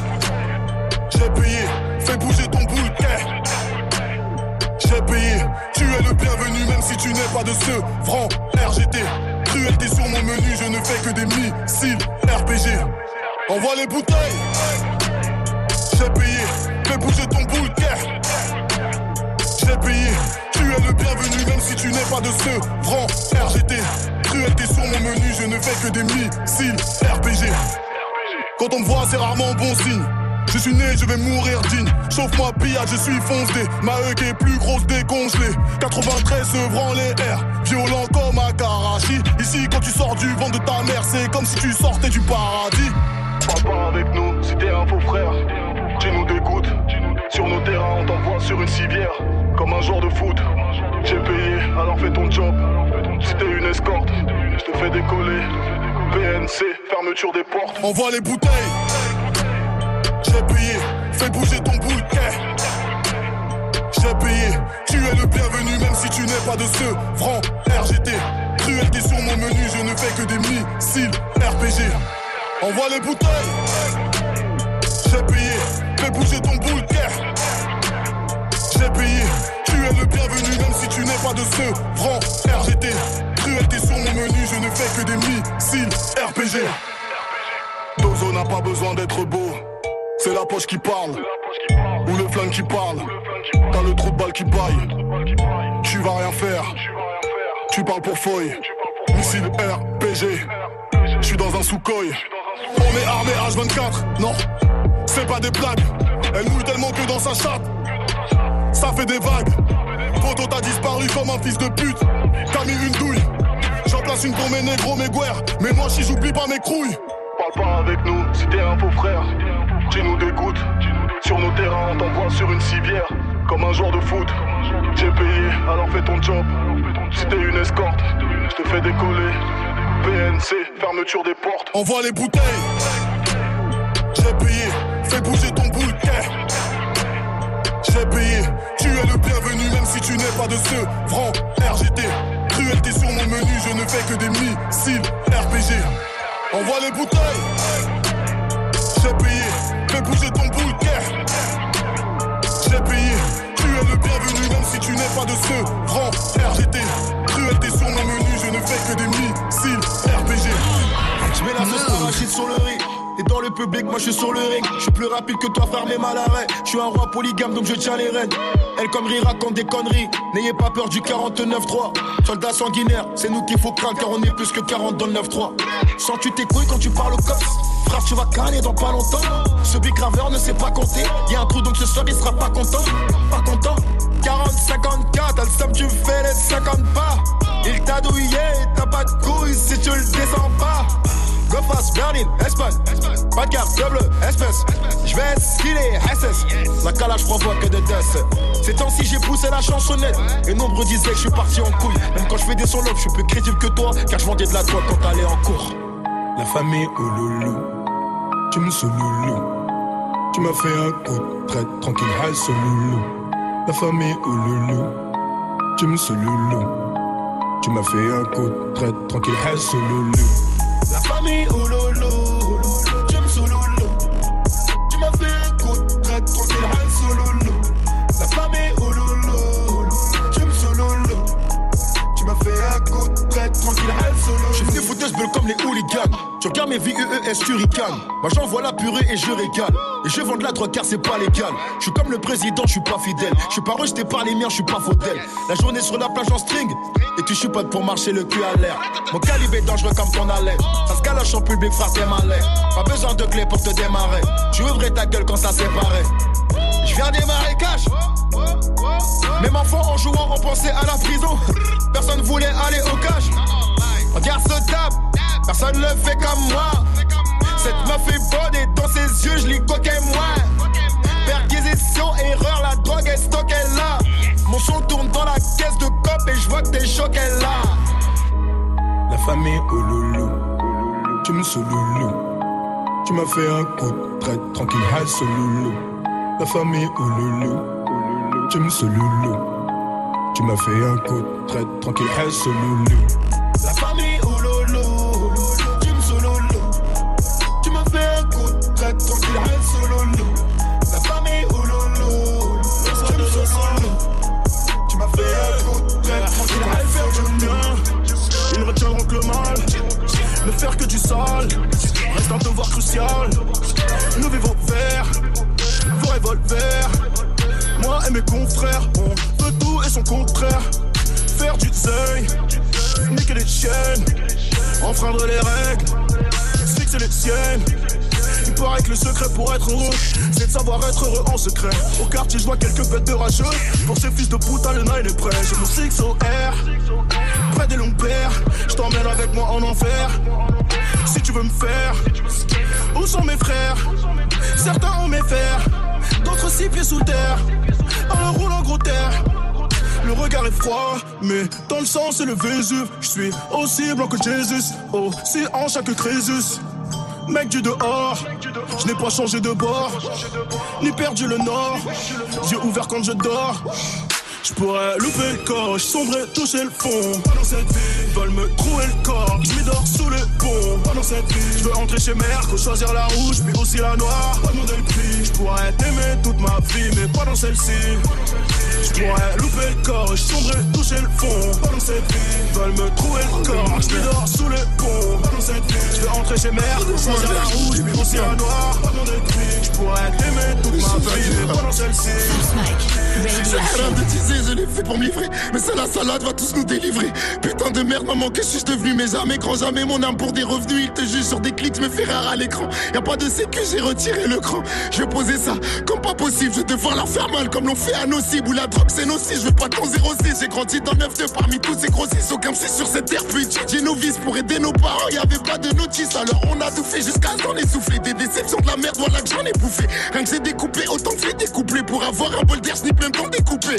j'ai payé, fais bouger ton boule, j'ai payé, tu es le bienvenu même si tu n'es pas de ce franc R G T. Cruelté sur mon menu, je ne fais que des missiles R P G. Envoie les bouteilles, j'ai payé, fais bouger ton boule, j'ai payé, tu es le bienvenu même si tu n'es pas de ce franc R G T. Cruelté sur mon menu, je ne fais que des missiles R P G. Quand on me voit, c'est rarement bon signe. Je suis né, je vais mourir digne. Chauffe-moi pillade, je suis foncé. Ma E qui est plus grosse décongelée. quatre-vingt-treize œuvres les airs. Violent comme un Karachi. Ici quand tu sors du ventre de ta mère, c'est comme si tu sortais du paradis. Papa avec nous, si t'es un faux frère, tu nous dégoûtes. Sur nos terrains, on t'envoie sur une civière. Comme un joueur de foot. J'ai payé, alors fais ton job. Si t'es une escorte, je te fais décoller. P N C, fermeture des portes. Envoie les bouteilles. J'ai payé, fais bouger ton boule, j'ai payé, tu es le bienvenu même si tu n'es pas de ce franc R G T. Cruelté sur mon menu, je ne fais que des missiles R P G. Envoie les bouteilles, j'ai payé, fais bouger ton boule, j'ai payé, tu es le bienvenu même si tu n'es pas de ce franc R G T. Cruelté sur mon menu, je ne fais que des missiles R P G. Dozo n'a pas besoin d'être beau. C'est la poche qui parle, ou le flingue qui parle. T'as le trou de balle qui baille. Tu vas rien faire, tu parles pour feuille. Missile R P G, je suis dans un Sukhoi. On est armé H vingt-quatre, non, c'est pas des blagues. Elle mouille tellement que dans sa chatte, ça fait des vagues. Poto t'as disparu comme un fils de pute. T'as mis une douille, j'en place J'assume pour mes négros, mes guerres. Mais moi, si j'oublie pas mes couilles. Parle pas avec nous si t'es un faux frère. Tu nous dégoûtes. Sur nos terrains, on t'envoie sur une civière. Comme un joueur de foot. J'ai payé, alors fais ton job. Si t'es une escorte, je te fais décoller. P N C, fermeture des portes. Envoie les bouteilles. J'ai payé, fais bouger ton bouquet. J'ai payé, tu es le bienvenu même si tu n'es pas de ce franc R G T. Cruelté sur mon menu, je ne fais que des missiles R P G. Envoie les bouteilles. J'ai payé, fais bouger ton bouquet. J'ai payé, tu es le bienvenu même si tu n'es pas de ce franc R G T. Cruelté sur mon menu, je ne fais que des missiles R P G. Je mets la sauce arachide sur le riz. Et dans le public, moi je suis sur le ring. Je suis plus rapide que toi, fermez mal arrêt. Je suis un roi polygame donc je tiens les rênes. Elle comme Rira raconte des conneries. N'ayez pas peur du quarante-neuf trois. Soldats sanguinaires, c'est nous qu'il faut craindre car on est plus que quarante dans le neuf trois. Sens-tu tes couilles quand tu parles au cops? Frère, tu vas canner dans pas longtemps. Ce big graveur ne sait pas compter. Y'a un trou donc ce soir il sera pas content. Pas content. quarante cinquante-quatre, t'as le somme, tu fais les cinquante pas. Il t'a douillé, t'as pas de couilles si tu le descends pas. Go fast, Berlin, Espagne. Pas de carte, double, espèce. J'vais skiller, S S. La calage provoque que de death. Ces temps-ci j'ai poussé la chansonnette. Et nombreux disaient que je suis parti en couille. Même quand je fais des solos, je suis plus crédible que toi. Car je vendais de la drogue quand t'allais en cours. La famille au loulou, tu me sous loulou. Tu m'as fait un coup de traite, tranquille, high sur loulou. La famille au loulou, tu me sous loulou. Tu m'as fait un coup de traite, tranquille, high sur loulou. La famille au loulou, tu me sous loulou. Tu m'as fait un coup de traite, tranquille, high sur loulou. La famille au loulou, tu me sous loulou. Tu m'as fait un coup de traite, tranquille, high sur loulou. J'suis venu foutre ce bleu comme les hooligans. Tu regardes mes V U E S, tu ricanes. Moi j'envoie la purée et je régale. Et je vends de la drogue car c'est pas légal. Je suis comme le président, je suis pas fidèle. Je suis pas rejeté par les miens, je suis pas faudel. La journée sur la plage en string. Et tu chupotes pour marcher le cul à l'air. Mon calibre est dangereux comme ton haleine. Ça se galoche en public, frère, t'es malin. Pas besoin de clé pour te démarrer. Tu ouvrais ta gueule quand ça séparait. Je viens des marécages. Même enfant en jouant, on pensait à la prison. Personne voulait aller au cage. Regarde ce tape, personne le fait comme moi. Cette meuf est bonne et dans ses yeux je lis coquet moi. Perquisition, erreur, la drogue est stockée là. Mon son tourne dans la caisse de cop et je vois que t'es choqué là. La famille au loulou, tu me sous loulou. Tu m'as fait un coup de traite, tranquille, high sur loulou. La famille au loulou, tu me sous loulou. Tu m'as fait un coup de traite, tranquille, high sur loulou. La famille au loulou, tu me sous loulou. Tu m'as fait un coup de traite, tranquille, high sur loulou. La famille au loulou, tu me sous loulou. Tu m'as fait un coup de traite, tranquille, high sur loulou. Ils retiendront que le mal, ne faire que du sale. Reste un devoir crucial. Nous vivons verts, vos revolvers. Moi et mes confrères, on veut tout et son contraire. Faire du deuil, niquer les chaînes, enfreindre les règles, fixer les siennes. Il paraît que le secret pour être heureux, c'est de savoir être heureux en secret. Au quartier, je vois quelques bêtes de rageux. Pour ces fils de putain, le nine est prêt. J'ai mon six O R, près des longues paires. Je t'emmène avec moi en enfer. Si tu veux me faire, où sont mes frères? Certains ont mes fers, d'autres six pieds sous terre. Un roule en gros terre. Le regard est froid, mais dans le sang c'est le Vésuve. Je suis aussi blanc que Jésus, aussi en chaque Crésus. Mec du dehors, je n'ai pas changé de bord, ni perdu le nord. Yeux ouverts quand je dors. Je pourrais louper le coche, sombrer, toucher le fond. Pas dans cette vie, ils veulent me trouer le corps. Je m'y dors sous le pont. Pas dans cette vie, je veux entrer chez Merco, choisir la rouge, puis aussi la noire. Pas demander le prix, je pourrais t'aimer toute ma vie, mais pas dans celle-ci. Je pourrais louper le corps, sombrer, toucher le fond. Pas dans cette vie, ils veulent me trouer le corps. Je m'y dors sous le pont. Pas dans cette vie, je veux entrer rentrer chez mère, choisir la rouge, mais aussi un noir. Pas dans des trucs, je pourrais être aimé toute ma vie, mais pas dans celle-ci. J'ai rien de teaser, je l'ai fait pour me livrer. Mais c'est la salade va tous nous délivrer. Putain de merde, maman, que suis-je devenu? Mais jamais grand, jamais mon âme pour des revenus. Il te juge sur des clics, me fait rare à l'écran. Y'a pas de sécu, j'ai retiré le cran. Je vais poser ça comme pas possible. Je vais devoir leur faire mal comme l'ont fait à nos cibles. Où la drogue c'est nocif, je veux pas ton zéro six. J'ai grandi dans neuf deux parmi tous ces grossistes. Aucun psy sur cette terre, puis j'ai nos vices pour aider nos parents. Y'avait pas de notice, alors on a tout fait jusqu'à ce qu'on ait soufflé. Des déceptions de la merde, voilà que j'en ai bouffé. Rien que j'ai découpé, autant que j'ai découplé. Pour avoir un bol d'air, snip même temps découpé.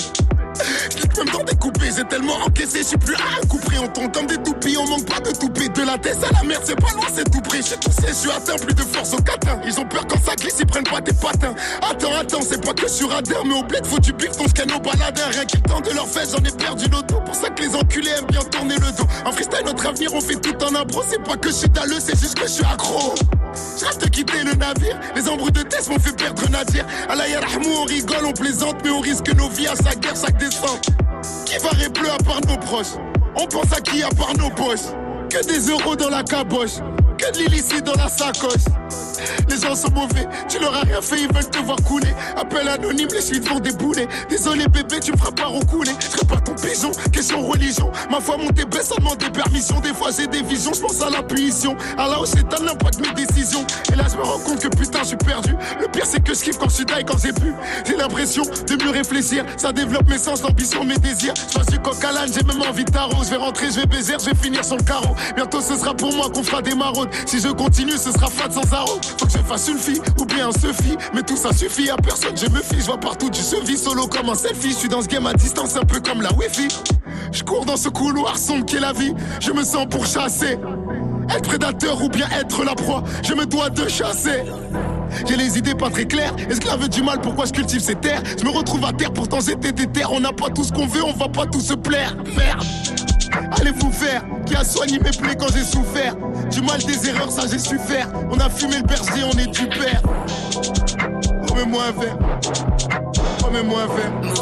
Je même temps découpé, j'ai tellement encaissé, je suis plus à un coup près. On tombe comme des toupies, on manque pas de toupet. De la tête à la merde, c'est pas loin, c'est tout près. J'suis toussé, je suis atteint, plus de force au catin. Ils ont peur quand ça glisse, ils prennent pas tes patins. Attends, attends, c'est pas que je suis radin, mais au bled faut du bif, ton scan au baladin. Rien qui tente de leur fait, j'en ai perdu l'auto. Pour ça que les enculés aiment bien tourner le dos. En freestyle, notre avenir, on fait tout en impro. C'est pas que je suis dalleux, c'est juste que je suis accro. J'rêve de quitter le navire. Les embrouilles de test m'ont fait perdre Nadir. Allah yarhamou, on rigole, on plaisante, mais on risque nos vies à sa guerre, chaque descente. Qui va répleu à part nos proches? On pense à qui à part nos poches? Que des euros dans la caboche, que de l'illicite dans la sacoche. Les gens sont mauvais, tu leur as rien fait, ils veulent te voir couler. Appel anonyme, les suites vont débouler. Désolé bébé, tu me feras pas recouler. Je serai pas ton pigeon, question religion. Ma foi montée baisse, ça demande des permissions. Des fois j'ai des visions, je pense à la punition. Allah au shaitan l'impact mes décisions. Et là je me rends compte que putain je suis perdu. Le pire c'est que je kiffe quand je suis die, quand j'ai pu. J'ai l'impression de mieux réfléchir. Ça développe mes sens, l'ambition, mes désirs. Je suis coq à l'âne, j'ai même envie de tarot. Je vais rentrer, je vais baiser, je vais finir sur le carreau. Bientôt ce sera pour moi qu'on fera des maraudes. Si je continue ce sera fat sans arôme. Faut que je fasse une fille ou bien un Sophie. Mais tout ça suffit à personne, je me fie. Je vois partout du vis solo comme un selfie. Je suis dans ce game à distance un peu comme la wifi. Je cours dans ce couloir sombre qu'est la vie. Je me sens pourchassé. Être prédateur ou bien être la proie, je me dois de chasser. J'ai les idées pas très claires, esclave du mal, pourquoi je cultive ces terres? Je me retrouve à terre, pourtant j'étais déter. On n'a pas tout ce qu'on veut, on va pas tout se plaire. Merde. Allez vous faire, qui a soigné mes plaies quand j'ai souffert. Du mal, des erreurs, ça j'ai su faire. On a fumé le berger, on est du père. Remets-moi un verre. Remets-moi un verre.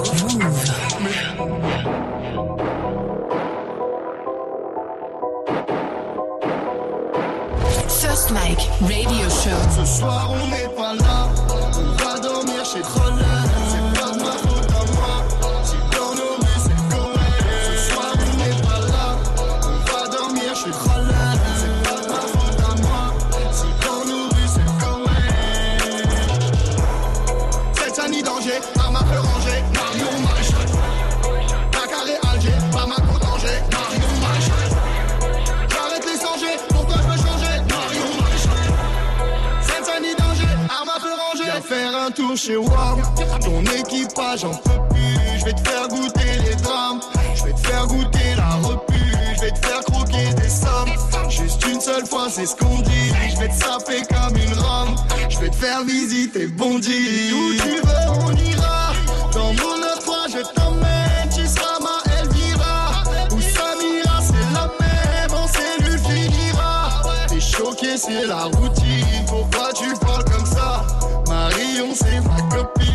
First Mike Radio Show. Ce soir on n'est pas là, on va dormir chez Troller. C'est pas de ma faute à moi, si dans nos rues c'est correct. Ce soir on n'est pas là, on va dormir chez Troller. C'est pas de ma faute à moi, si dans nos rues c'est correct. C'est un nid danger, arme à feu rangée, Marion Maréchal. Dakar et Alger, pas ma côte danger, Marion Maréchal. J'arrête les sangers, pourquoi je veux changer? Marion Maréchal. C'est un nid danger, arme à feu rangée. Viens faire un tour chez Wow, ton équipage en peut plus. Je vais te faire goûter les drames, je vais te faire goûter la repu. Je vais te faire croquer des sommes, juste une seule fois c'est ce qu'on dit. Je vais te saper comme une rame, je vais te faire visiter Bondy. Où tu veux on ira, dans mon neuf trois je t'emmène. Tu seras ma Elvira, ou Samira c'est la même, en cellule finira. T'es choqué c'est la routine, pourquoi tu parles comme ça? Marion c'est ma copine.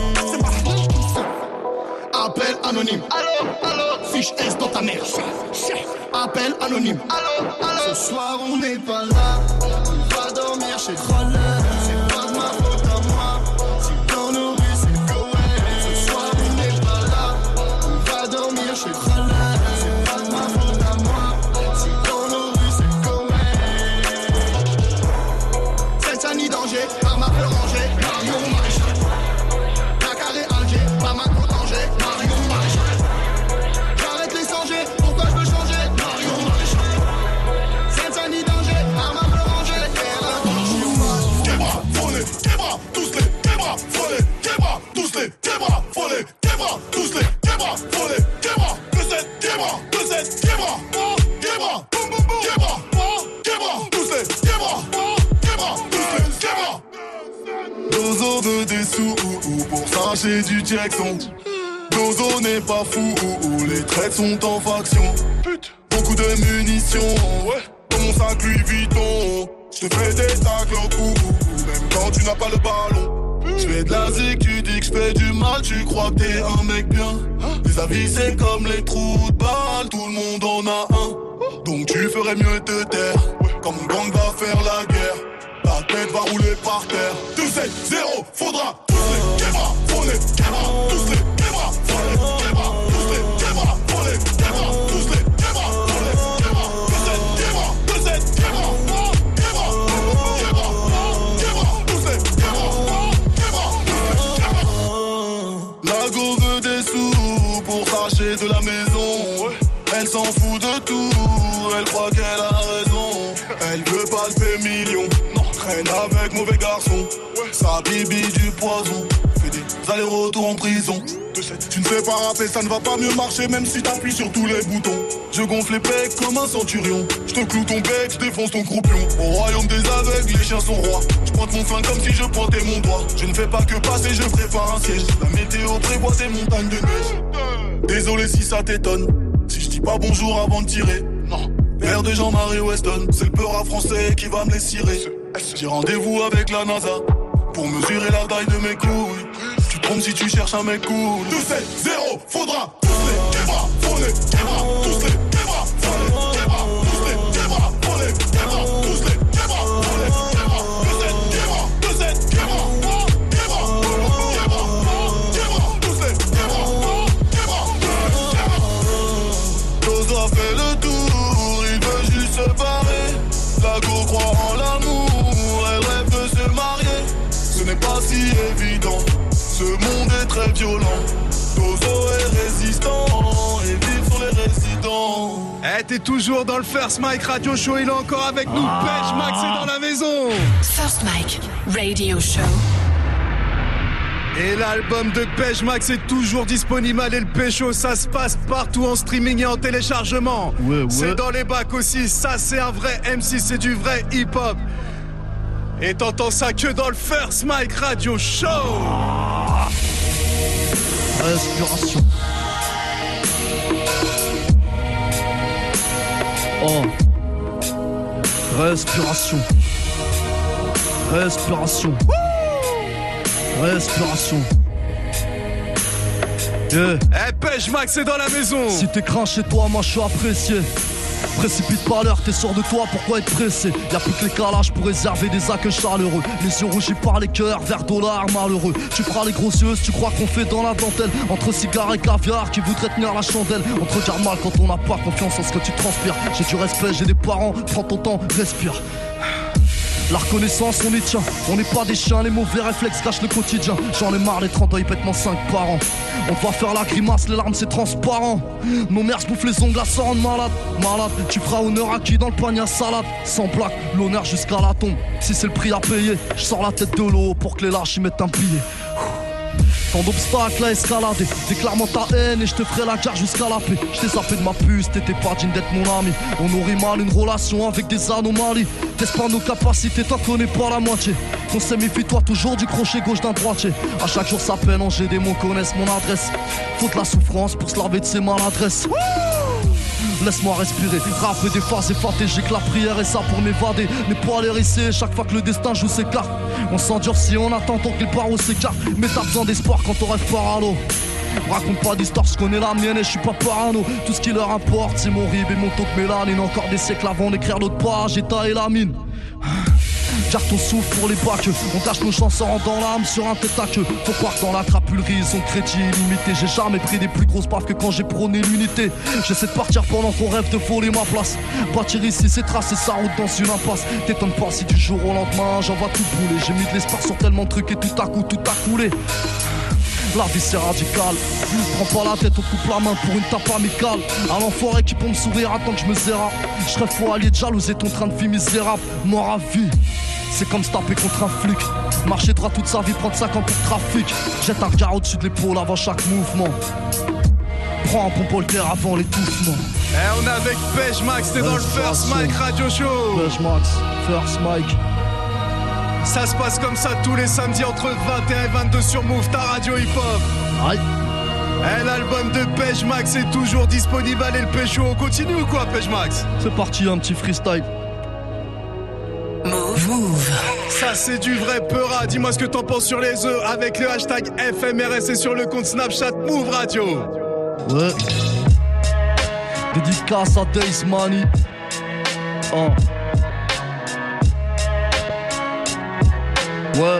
Appel anonyme, allô, allô, fiche S dans ta mère. Appel anonyme, allô, allô. Ce soir on n'est pas là, on va dormir chez Troller. C'est pas de ma faute à moi, si dans nos rues c'est correct. Ce soir on n'est pas là, on va dormir chez Troller. C'est pas de ma faute à moi, si dans nos rues c'est correct. C'est un nid danger, arme à feu rangée, Marion Maréchal. Dakar et Alger, pas ma côte danger, Marion Maréchal. J'arrête les sangers, pourquoi je veux changer? Marion Maréchal. C'est un nid danger, arme à feu rangée. Québra, volez, québra, tous les québra, volez, québra, tous les québra, volez, québra, tous les québra, volez, québra, que cette québra, que cette québra, québra, boum boum boum, québra, québra, tous les québra, québra, tous les québra. Dozo veut des sous ou ou pour ça j'ai du Jackson. Dozo n'est pas fou ou ou les traites sont en faction. Beaucoup de munitions, ouais, dans mon sac Louis Vuitton. Je te fais des tacles au cou, même quand tu n'as pas le ballon. J'fais de la zik, tu dis que j'fais du mal, tu crois que t'es un mec bien. Les avis c'est comme les trous de balles, tout le monde en a un. Donc tu ferais mieux de te taire, quand mon gang va faire la guerre. Ta tête va rouler par terre. deux sept zéro, faudra tous les québras, faut les québras, tous les québras, faut les québras, tous les québras, faut les québras, tous les québras, faut les québras, deux sept québras, deux sept québras, québras, québras, québras, tous les québras, québras, la go veut des sous pour s'arracher de la maison. Elle s'en fout de tout, elle croit qu'elle a raison. Elle veut palper millions, traîne avec mauvais garçon. Sa bibi du poison, fait des allers-retours en prison. Tu ne sais pas rapper, ça ne va pas mieux marcher même si t'appuies sur tous les boutons. Je gonfle les pecs comme un centurion. Je te cloue ton bec, je défonce ton croupion. Au royaume des aveugles, les chiens sont rois. Je pointe mon flingue comme si je pointais mon doigt. Je ne fais pas que passer, je prépare un siège. La météo prévoit des montagnes de neige. Désolé si ça t'étonne, si je dis pas bonjour avant de tirer. Non. Père de Jean-Marie Weston, c'est le peur à français qui va me les cirer. J'ai rendez-vous avec la NASA pour mesurer la taille de mes couilles. Tu te trompes si tu cherches un mec cool. deux sept zéro, faudra tous les québras, faut les québras, tous les québras, faut les québras, tous les québras, faut les québras, tous les québras, faut les québras, deux sept québras, deux sept québras, québras, québras, québras, tous les québras, québras, québras. Dozo a fait le tour, il veut juste se barrer. La go croit en l'amour, elle rêve de se marier. Ce n'est pas si évident, ce monde est très violent. Dozo est résistant, et vive sur les résidents. Eh, t'es toujours dans le First Mike Radio Show, il est encore avec nous. Ah. Pej Max est dans la maison. First Mike Radio Show. Et l'album de Pej Max est toujours disponible. Allez le pécho, ça se passe partout en streaming et en téléchargement. Ouais, ouais. C'est dans les bacs aussi. Ça, c'est un vrai M C, c'est du vrai hip-hop. Et t'entends ça que dans le First Mike Radio Show. Ah. Respiration. Oh. Respiration. Respiration. Woo. Respiration. Yeah. Eh, Pej Max est dans la maison. Si t'es craint chez toi, moi je suis apprécié. Précipite pas l'heure, t'es sûr de toi, pourquoi être pressé? Y'a plus que les calages pour réserver des accueils chaleureux. Les yeux rougis par les cœurs, vers dollars malheureux. Tu feras les grosses yeux, tu crois qu'on fait dans la dentelle. Entre cigares et caviar qui voudraient tenir la chandelle. Entre dire mal quand on n'a pas confiance en ce que tu transpires. J'ai du respect, j'ai des parents, prends ton temps, respire. La reconnaissance, on y tient. On n'est pas des chiens, les mauvais réflexes cachent le quotidien. J'en ai marre, les trente ans, ils pètent mon cinq par an. On va faire la grimace, les larmes, c'est transparent. Nos mères se bouffent les ongles à s'en rendre malade. Malade, tu feras honneur à qui dans le panier à salade. Sans blague, l'honneur jusqu'à la tombe. Si c'est le prix à payer, je sors la tête de l'eau pour que les lâches y mettent un billet. Tant d'obstacles à escalader, déclare-moi ta haine et je te ferai la guerre jusqu'à la paix. Je t'ai sapé de ma puce, t'étais pas digne d'être mon ami. On nourrit mal une relation avec des anomalies. Teste pas nos capacités, t'en connais pas la moitié. Conseil, méfie-toi toujours du crochet gauche d'un droitier. À chaque jour ça peine, Angers des mots connaissent mon adresse. Faut de la souffrance pour se laver de ses maladresses. Laisse-moi respirer, rapper des phases effatées. J'ai que la prière et ça pour m'évader. N'est pas aller risser chaque fois que le destin joue ses cartes. On s'endurcit en attendant que les barreaux s'écartent. Mais t'as besoin d'espoir quand on rêve parano. Raconte pas d'histoire, je connais la mienne et je suis pas parano. Tout ce qui leur importe c'est mon rib et mon taux de mélanine. Encore des siècles avant d'écrire l'autre page, état et la mine. Garde ton souffle pour les bacs, on cache nos chances en rendant l'âme sur un tête à queue. Faut croire que dans la crapulerie, ils sont crédit illimité. J'ai jamais pris des plus grosses baffes que quand j'ai prôné l'unité. J'essaie de partir pendant qu'on rêve de voler ma place. Bâtir ici, c'est tracer sa route dans une impasse. T'étonnes pas si du jour au lendemain, j'en vois tout bouler. J'ai mis de l'espoir sur tellement de trucs et tout à coup, tout a coulé. La vie c'est radical. Prends pas la tête, on coupe la main pour une tape amicale. À l'enfoiré qui peut me sourire, attends que je me zéra. Je serais faux allié de jalouser ton train de vie misérable. Mort à vie, c'est comme se taper contre un flic. Marcher droit toute sa vie, prendre cinq ans pour trafic. Jette un regard au-dessus de l'épaule avant chaque mouvement. Prends un pompe terre avant l'étouffement. Eh, on est avec Pej Max, t'es dans le First Mike Radio Show. Pej Max, First Mike. Ça se passe comme ça tous les samedis entre vingt et un et vingt-deux sur Move, ta radio hip-hop. Aïe. Eh, l'album de Pej Max est toujours disponible. Allez le pécho, on continue ou quoi, Pej Max? C'est parti, un petit freestyle. Move Move. Ça c'est du vrai peura. Dis-moi ce que t'en penses sur les œufs avec le hashtag F M R S et sur le compte Snapchat Move Radio. Ouais. Dédicace à Days Money. Oh. Ouais.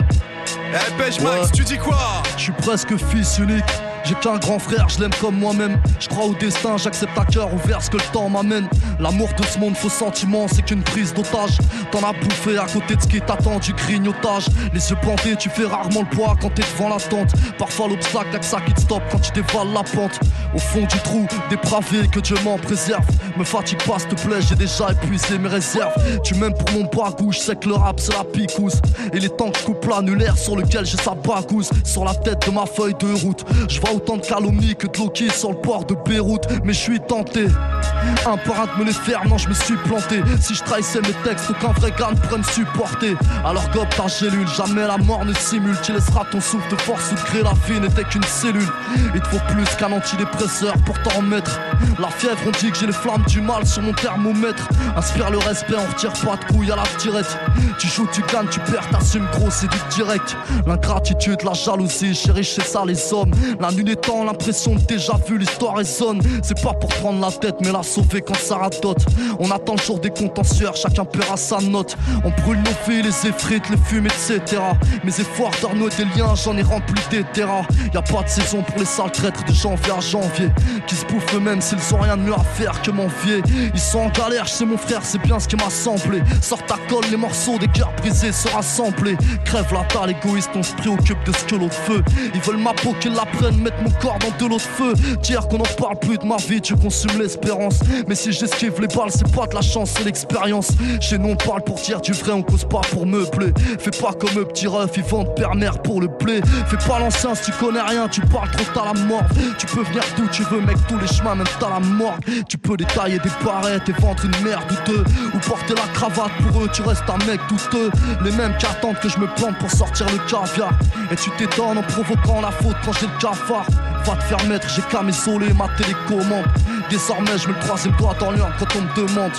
Eh Pêche Max, ouais. tu dis quoi? Je suis presque fils unique. J'ai qu'un grand frère, je l'aime comme moi-même. Je crois au destin, j'accepte à cœur ouvert ce que le temps m'amène. L'amour de ce monde, faux sentiment, c'est qu'une prise d'otage. T'en as bouffé à côté de ce qui t'attend, du grignotage. Les yeux plantés, tu fais rarement le poids quand t'es devant la tente. Parfois l'obstacle, y'a que ça qui te stoppe quand tu dévales la pente. Au fond du trou, dépravé, que Dieu m'en préserve. Me fatigue pas, s'il te plaît, j'ai déjà épuisé mes réserves. Tu m'aimes pour mon bagou, je sais que le rap c'est la picouse. Et les temps que je coupe l'annulaire sur lequel j'ai sa bagouze. Sur la tête de ma feuille de route, je vois autant de calomnies que de Loki sur le port de Beyrouth. Mais je suis tenté, un par un de me les faire, non je me suis planté. Si je trahissais mes textes, aucun vrai gars ne pourrait me supporter. Alors gobe ta gélule, jamais la mort ne simule. Tu laisseras ton souffle de force ou de créer la vie n'était qu'une cellule. Il te faut plus qu'un antidépresseur pour t'en remettre. La fièvre, on dit que j'ai les flammes du mal sur mon thermomètre. Inspire le respect, on retire pas de couilles à la tirette. Tu joues, tu gagnes, tu perds, t'assumes gros, c'est du direct. L'ingratitude, la jalousie, chérie, c'est ça les hommes. La nuit des temps, l'impression de déjà vu, l'histoire résonne. C'est pas pour prendre la tête, mais la sauver quand ça radote. On attend le jour des contentieux, chacun paiera sa note. On brûle nos vies, les effrites, les fumes, et cetera. Mes efforts d'Arnaud et des liens, j'en ai rempli des terrains. Y'a pas de saison pour les sales traîtres de janvier à janvier. Qui se bouffent eux-mêmes s'ils ont rien de mieux à faire que m'envier. Ils sont en galère, c'est mon frère, c'est bien ce qui m'a semblé. Sors ta colle, les morceaux des cœurs brisés se rassembler. Crève la dalle, égoïste, on se préoccupe de ce que l'autre veut. Ils veulent ma peau, qu'ils la prennent, mettre mon corps dans de l'eau de feu. Dire qu'on en parle plus de ma vie, tu consumes l'espérance. Mais si j'esquive les balles, c'est pas de la chance, c'est l'expérience. Chez nous on parle pour dire du vrai, on cause pas pour meubler. Fais pas comme eux petits refs, ils vendent père-mère pour le blé. Fais pas l'ancien si tu connais rien, tu parles trop, t'as la mort. Tu peux venir d'où tu veux mec, tous les chemins, même t'as la mort. Tu peux détailler des barrettes et vendre une merde douteux. Ou porter la cravate pour eux, tu restes un mec douteux. Les mêmes qui attendent que je me plante pour sortir le caviar. Et tu t'étonnes en provoquant la faute quand j'ai le cafard. Va te faire mettre, j'ai qu'à m'isoler, ma télécommande. Désormais je mets le troisième doigt dans l'urne quand on me demande.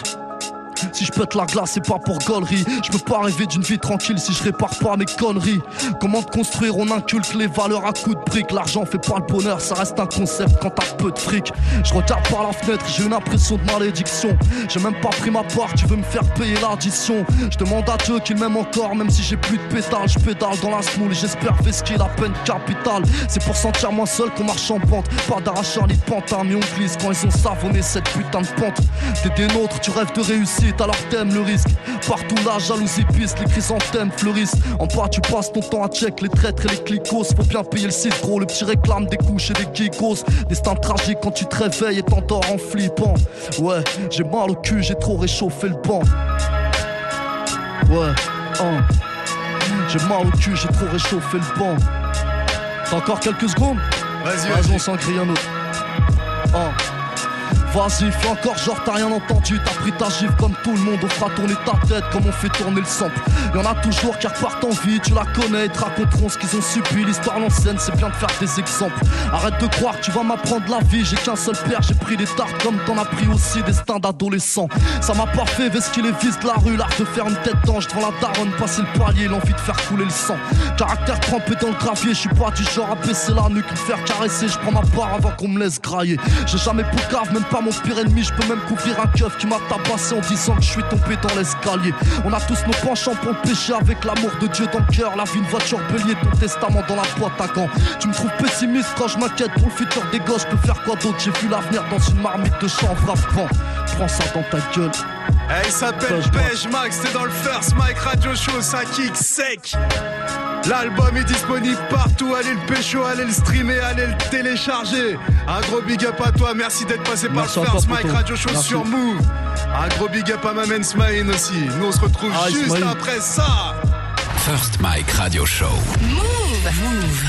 Si je pète la glace, c'est pas pour gaulerie. Je peux pas rêver d'une vie tranquille si je répare pas mes conneries. Comment te construire, on inculque les valeurs à coups de briques. L'argent fait pas le bonheur, ça reste un concept quand t'as peu de fric. Je regarde par la fenêtre, j'ai une impression de malédiction. J'ai même pas pris ma part, tu veux me faire payer l'addition. Je demande à Dieu qu'il m'aime encore, même si j'ai plus de pétales. Je pédale dans la smoule et j'espère vesquer la peine capitale. C'est pour sentir moins seul qu'on marche en pente. Pas d'arracheur ni de pantin, mais on glisse quand ils ont savonné cette putain de pente. T'es des nôtres, tu rêves de réussite, alors t'aimes le risque. Partout la jalousie pisse, les chrysanthèmes fleurissent. En bas tu passes ton temps à check les traîtres et les clicos. Faut bien payer le site gros, le petit réclame des couches et des kikos. Destin tragique quand tu te réveilles et t'endors en flippant. Ouais, j'ai mal au cul, j'ai trop réchauffé le banc. Ouais, hein. J'ai mal au cul, j'ai trop réchauffé le banc. T'as encore quelques secondes? Vas-y, vas-y, vas-y. on s'en crie un autre. Hein. Vas-y, fais encore genre t'as rien entendu. T'as pris ta gifle comme tout le monde. On fera tourner ta tête comme on fait tourner le sample. Y'en a toujours qui repartent en vie. Tu la connais, ils te raconteront ce qu'ils ont subi. L'histoire l'ancienne, c'est bien de faire des exemples. Arrête de croire que tu vas m'apprendre la vie. J'ai qu'un seul père, j'ai pris des tartes comme t'en as pris aussi. Destin d'adolescent. Ça m'a pas fait vesquer les vis de la rue. L'art de faire une tête d'ange devant la daronne. Passer le palier, l'envie de faire couler le sang. Caractère trempé dans le gravier. Je suis pas du genre à baisser la nuque, me faire caresser. Je prends ma part avant qu'on me laisse grailler. J'ai jamais poucave, même pas mon pire ennemi, je peux même couvrir un keuf qui m'a tabassé en disant que je suis tombé dans l'escalier. On a tous nos penchants pour le péché avec l'amour de Dieu dans le cœur. La vie, une voiture bélier, ton testament dans la boîte à gants. Tu me trouves pessimiste quand je m'inquiète pour le futur des gosses. Je peux faire quoi d'autre? J'ai vu l'avenir dans une marmite de chanvre à prends. Prends ça dans ta gueule. Eh, il s'appelle Pêche Max, t'es dans le First Mike Radio Show, ça kick sec. L'album est disponible partout, allez le pécho, allez le streamer, allez le télécharger. Un gros big up à toi, merci d'être passé par le First Mike Radio Show merci. sur Move. Un gros big up à ma main Smaïn aussi. Nous on se retrouve ah, juste Ismaïl. après ça. First Mike Radio Show. Move. Move.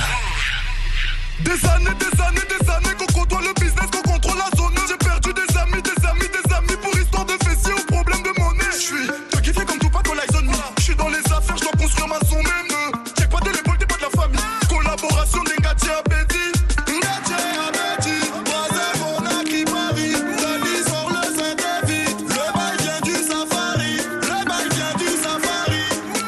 Des années, des années, des années qu'on contrôle le business, qu'on contrôle la zone. J'ai perdu des amis, des amis, des amis pour histoire de fessiers ou problème de monnaie. Je suis te kiffer comme tout pas qu'on l'Ison Me. Je suis dans les affaires, je dois construire ma son même. Check pas de l'épaule, t'es pas de la famille. Collaboration des Ngati Abedi. Ngati Abedi. Troisième, on a qui Paris. Denis sur le Saint-David. Le bail vient du safari. Le bail vient du safari.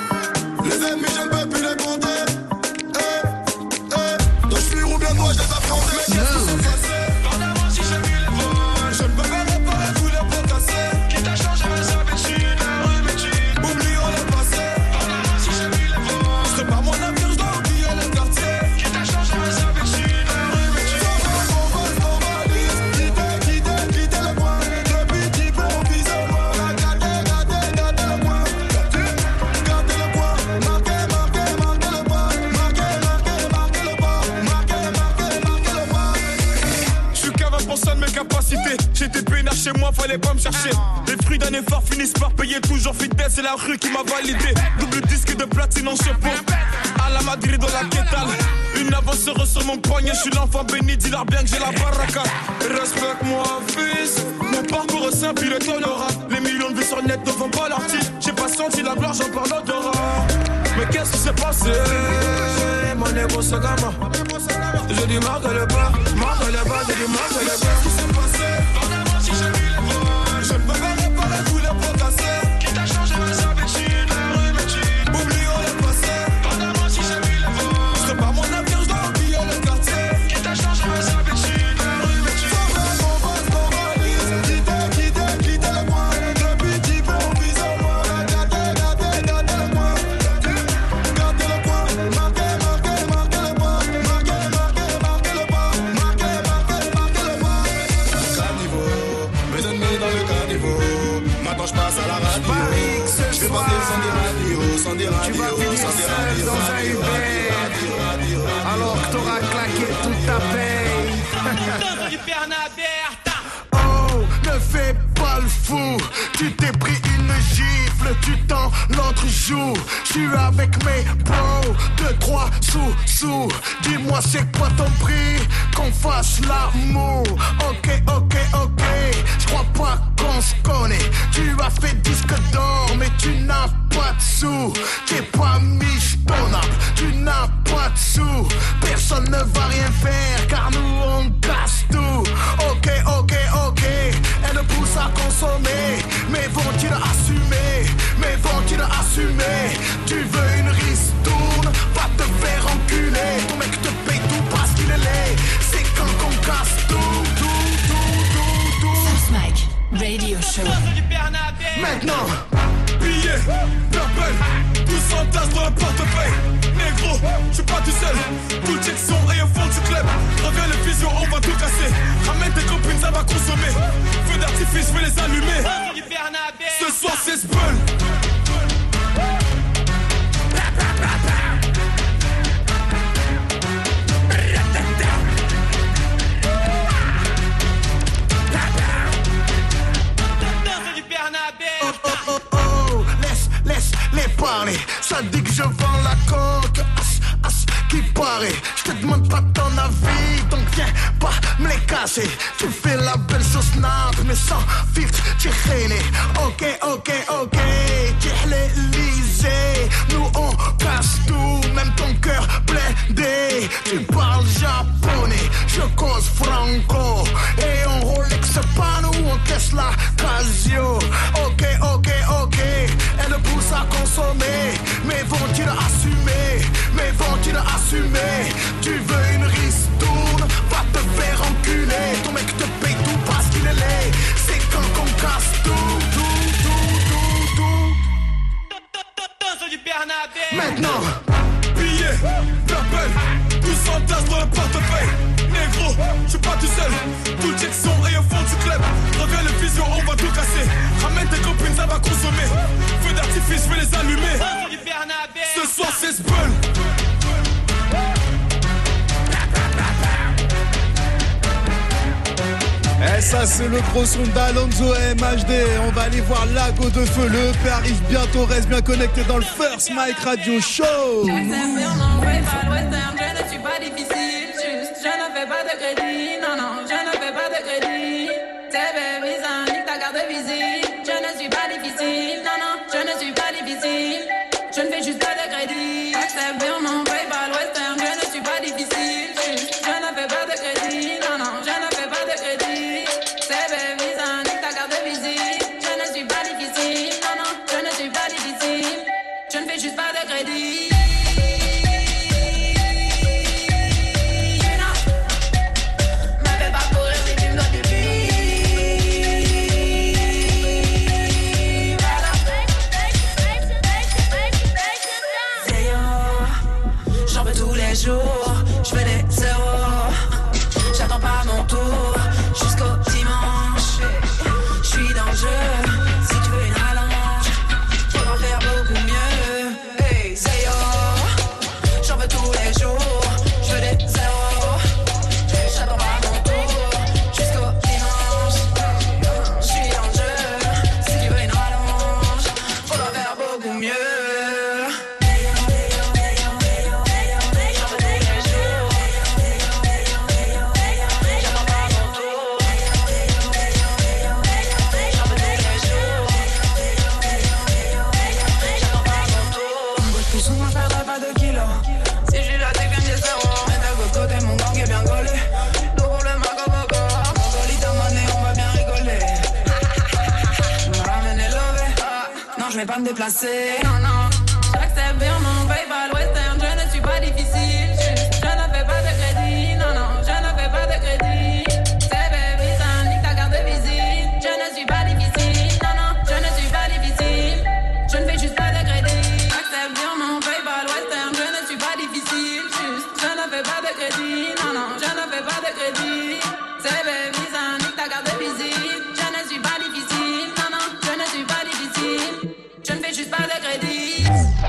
fallait pas me chercher. Les fruits d'un effort finissent par payer toujours fidèle. C'est la rue qui m'a validé. Double disque de platine en chapeau. À la Madrid dans la quétale. Une avance sur mon poignet. Je suis l'enfant béni, dis-leur bien que j'ai la baraka. Respecte-moi, fils. Mon parcours est simple, il est honorable. Les millions de vues sur le net ne vont pas l'artiste. J'ai pas senti la gloire, j'en parle l'odorat. Mais qu'est-ce qui s'est passé? Mon égo c'est gamin. J'ai dit marque le pas, marque le pas, j'ai dit marque le pas. Qu'est-ce qui s'est passé? En avant si j'ai vu les voix. Je ne peux pas réparer tous les pots cassés. Qui t'a changé ma servitude, la rue métide. Oublions le passé. En avant si j'ai vu les voix. Je te parle mon avenir, je dois oublier le quartier. Qui t'a changé ma servitude, la rue métide. Faut faire qu'on fasse qu'on réalise. Quitter, quitter, quitter le coin. Depuis dix ans, on vise au moins. Gardez, gardez, gardez le coin. Gardez le coin. Marquez, marquez, marquez le point. Marquez, marquez, marquez le point. Marquez, marquez, marquez le point. Caniveau, mes ennemis dans le caniveau. Maintenant je passe à la radio. Je vais passer sans des radios, sans des radios, sans des radios, sans des radios. Alors que t'auras claqué toute ta paye. Oh, ne fais pas le fou. Tu t'es pris une gifle, tu t'en l'autre joue. J'suis avec mes bros, deux, trois sous, sous. Dis-moi c'est quoi ton prix, qu'on fasse l'amour. Ok, ok, ok, j'crois pas qu'on se connaît. Tu as fait disque d'or, mais tu n'as pas de sous. T'es pas michetonnable, tu n'as pas de sous. Personne ne va rien faire, car nous on casse tout. Ok, ok, ok, elle pousse à consommer. Mais vont-ils assumer? Mais vont-ils assumer? Tu veux une ristourne? Va te faire enculer. Ton mec te paye tout parce qu'il est laid. C'est quand qu'on casse tout, tout, tout, tout, tout. First Mike Radio Show. Maintenant, billets, purple, tous en tasse dans le portefeuille. Négro, je suis pas tout seul. Tout check son et au fond du club. Reviens le physio, on va tout casser. Ramène tes copines, ça va consommer. Feu d'artifice, je vais les allumer. Ce soir c'est Spell. oh, oh, oh, oh, laisse, laisse les parler. Ça dit que je vends la coque, as, as, qui paraît. Je te demande pas ton avis, donc viens pas me les casser. Tu fais la belle sur Snap, mais sans filtre, tu rené. Ok, ok, ok, tu l'Élysée. Nous on casse tout, même ton cœur blindé. Tu parles japonais, je cause franco. Et on Rolex pas nous, on Tesla Casio. Ok, ok, ok, elle pousse à consommer. Mais vont-ils assumer? Mais vont-ils assumer? Tu veux une ristourne? Va te faire enculer. Ton mec te paye tout parce qu'il est laid. C'est quand qu'on casse tout, tout, tout, tout, tout. Maintenant, billets, purple, tous en tasse dans le portefeuille. Négro, je suis pas tout seul. Tout check son et au fond du club. Reviens le physio, on va tout casser. Ramène tes copines, ça va consommer. Feu d'artifice, je vais les allumer. Ce soir c'est Spell. Et ça c'est le gros son d'Alonso M H D. On va aller voir Lago de Feu. Le E P arrive bientôt. Reste bien connecté dans le First Mike Radio Show. Je ne suis pas difficile, juste je ne fais pas de crédit. Non, non, je ne fais pas de crédit. C'est baby, ça nique ta carte de visite. Je ne suis pas difficile, non, non, je ne suis pas difficile. Je ne fais juste pas de crédit. Accepte virement, PayPal, Western. Je ne suis pas difficile, juste je ne fais pas de crédit. Non, non, je ne fais pas de crédit. C'est baby, ça nique ta carte de visite. Je ne suis pas difficile, non, non, je ne suis pas difficile. Je ne fais juste pas de crédit. Je fais des zéros, j'attends pas mon tour jusqu'au dimanche. Je suis dans le jeu, si tu veux une rallonge, faudra faire beaucoup mieux. Hey, Zayo. mieux. Je vais pas me déplacer, non, non. J'accepte bien mon PayPal western, je ne suis pas difficile. Juste, je ne fais pas de crédit, non, non, je ne fais pas de crédit. C'est baby, ça nique ta carte de visite. Je ne suis pas difficile, non, non, je ne suis pas difficile. Je ne fais juste pas de crédit. J'accepte bien mon PayPal western, je ne suis pas difficile. Juste, je ne fais pas de crédit, non, non, je ne fais pas de crédit. C'est baby, ça nique ta carte de visite. Je ne suis pas difficile, non, non, je ne suis pas difficile. Je ne fais juste pas de crédit.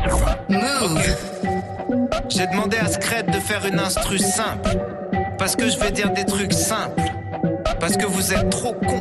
Okay. J'ai demandé à Scred de faire une instru simple. Parce que je vais dire des trucs simples. Parce que vous êtes trop cons.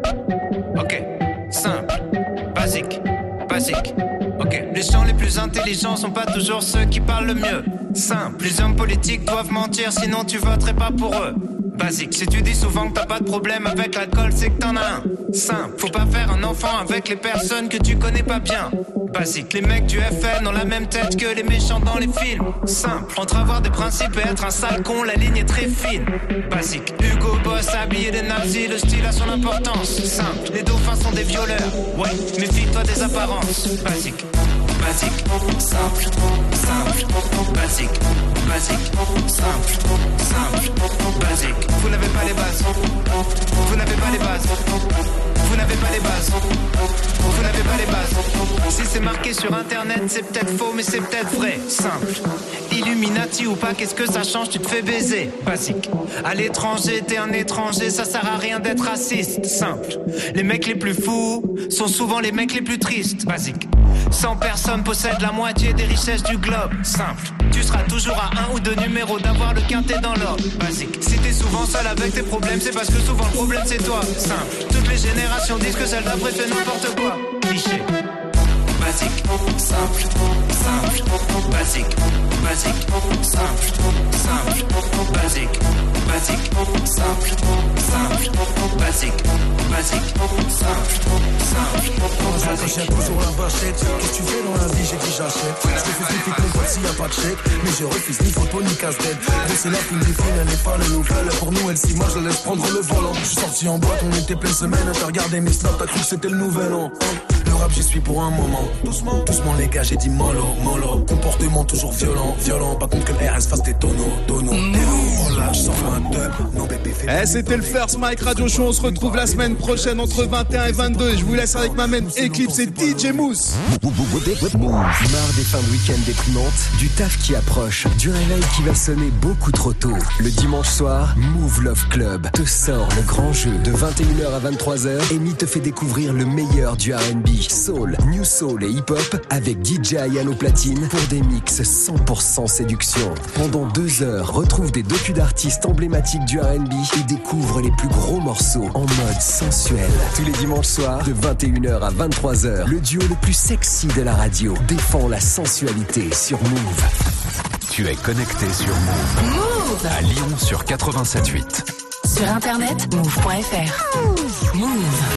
Ok, simple, basique, basique. Ok, les gens les plus intelligents sont pas toujours ceux qui parlent le mieux. Simple, les hommes politiques doivent mentir, sinon tu voterais pas pour eux. Basique, si tu dis souvent que t'as pas de problème avec l'alcool, c'est que t'en as un. Simple, faut pas faire un enfant avec les personnes que tu connais pas bien. Basique, les mecs du F N ont la même tête que les méchants dans les films. Simple, entre avoir des principes et être un sale con, la ligne est très fine. Basique, Hugo Boss habillé des nazis, le style a son importance. Simple, les dauphins sont des violeurs. Ouais, méfie-toi des apparences. Basique, basique, simple, simple, basique, basique, simple, simple, basique. Vous n'avez pas les bases. Vous n'avez pas les bases. Vous n'avez pas les bases. Vous n'avez pas les bases. Si c'est marqué sur internet, c'est peut-être faux, mais c'est peut-être vrai. Simple. Illuminati ou pas, qu'est-ce que ça change? Tu te fais baiser. Basique. À l'étranger, t'es un étranger, ça sert à rien d'être raciste. Simple. Les mecs les plus fous sont souvent les mecs les plus tristes. Basique. cent personnes possèdent la moitié des richesses du globe. Simple. Tu seras toujours à un ou deux numéros d'avoir le quintet dans l'ordre. Basique. Si t'es souvent seul avec tes problèmes, c'est parce que souvent le problème c'est toi. Simple. Toutes les générations disent que celle d'après fait n'importe quoi. Cliché. Basique, simple, simple, basique, basique, simple, simple, basique, basique, simple, simple, basique, basique, simple, simple, j'achète toujours la vachette. Qu'est-ce que tu fais dans la vie? J'ai dit j'achète. Je te fais flipper ton pote s'il y a pas de chèque. Mais je refuse ni photo ni casse-tête. Gros c'est la fille des filles, elle est pas les nouvelles. Pour nous elle s'y moi je la laisse prendre le volant. Je suis sorti en boîte, on était pleine semaine. T'as regardé mes snaps, t'as cru que c'était le nouvel an. Le rap j'y suis pour un moment. Doucement, doucement les gars, j'ai dit mollo, mollo. Comportement toujours violent, violent. Pas contre que le R S fasse des tonneaux, tonneaux. Oh là, je sors un dub. Non bébé, fais. Eh, c'était le First Mike Radio Show. On se retrouve la semaine prochaine entre vingt et un et vingt-deux. Et je vous laisse avec ma main Eclipse et D J Mousse. Marre des fins de week-end déprimantes, du taf qui approche, du réveil qui va sonner beaucoup trop tôt. Le dimanche soir, Move Love Club te sort le grand jeu de vingt et une heures à vingt-trois heures. Amy te fait découvrir le meilleur du R and B, soul, new soul et hip-hop avec D J Ian au platine pour des mix cent pour cent séduction. Pendant deux heures, retrouve des docus d'artistes emblématiques du R and B et découvre les plus gros morceaux en mode sensuel. Tous les dimanches soirs, de vingt et une heures à vingt-trois heures, le duo le plus sexy de la radio défend la sensualité sur Move. Tu es connecté sur Move. Move À Lyon sur quatre-vingt-sept huit. Sur internet, move point f r. Move.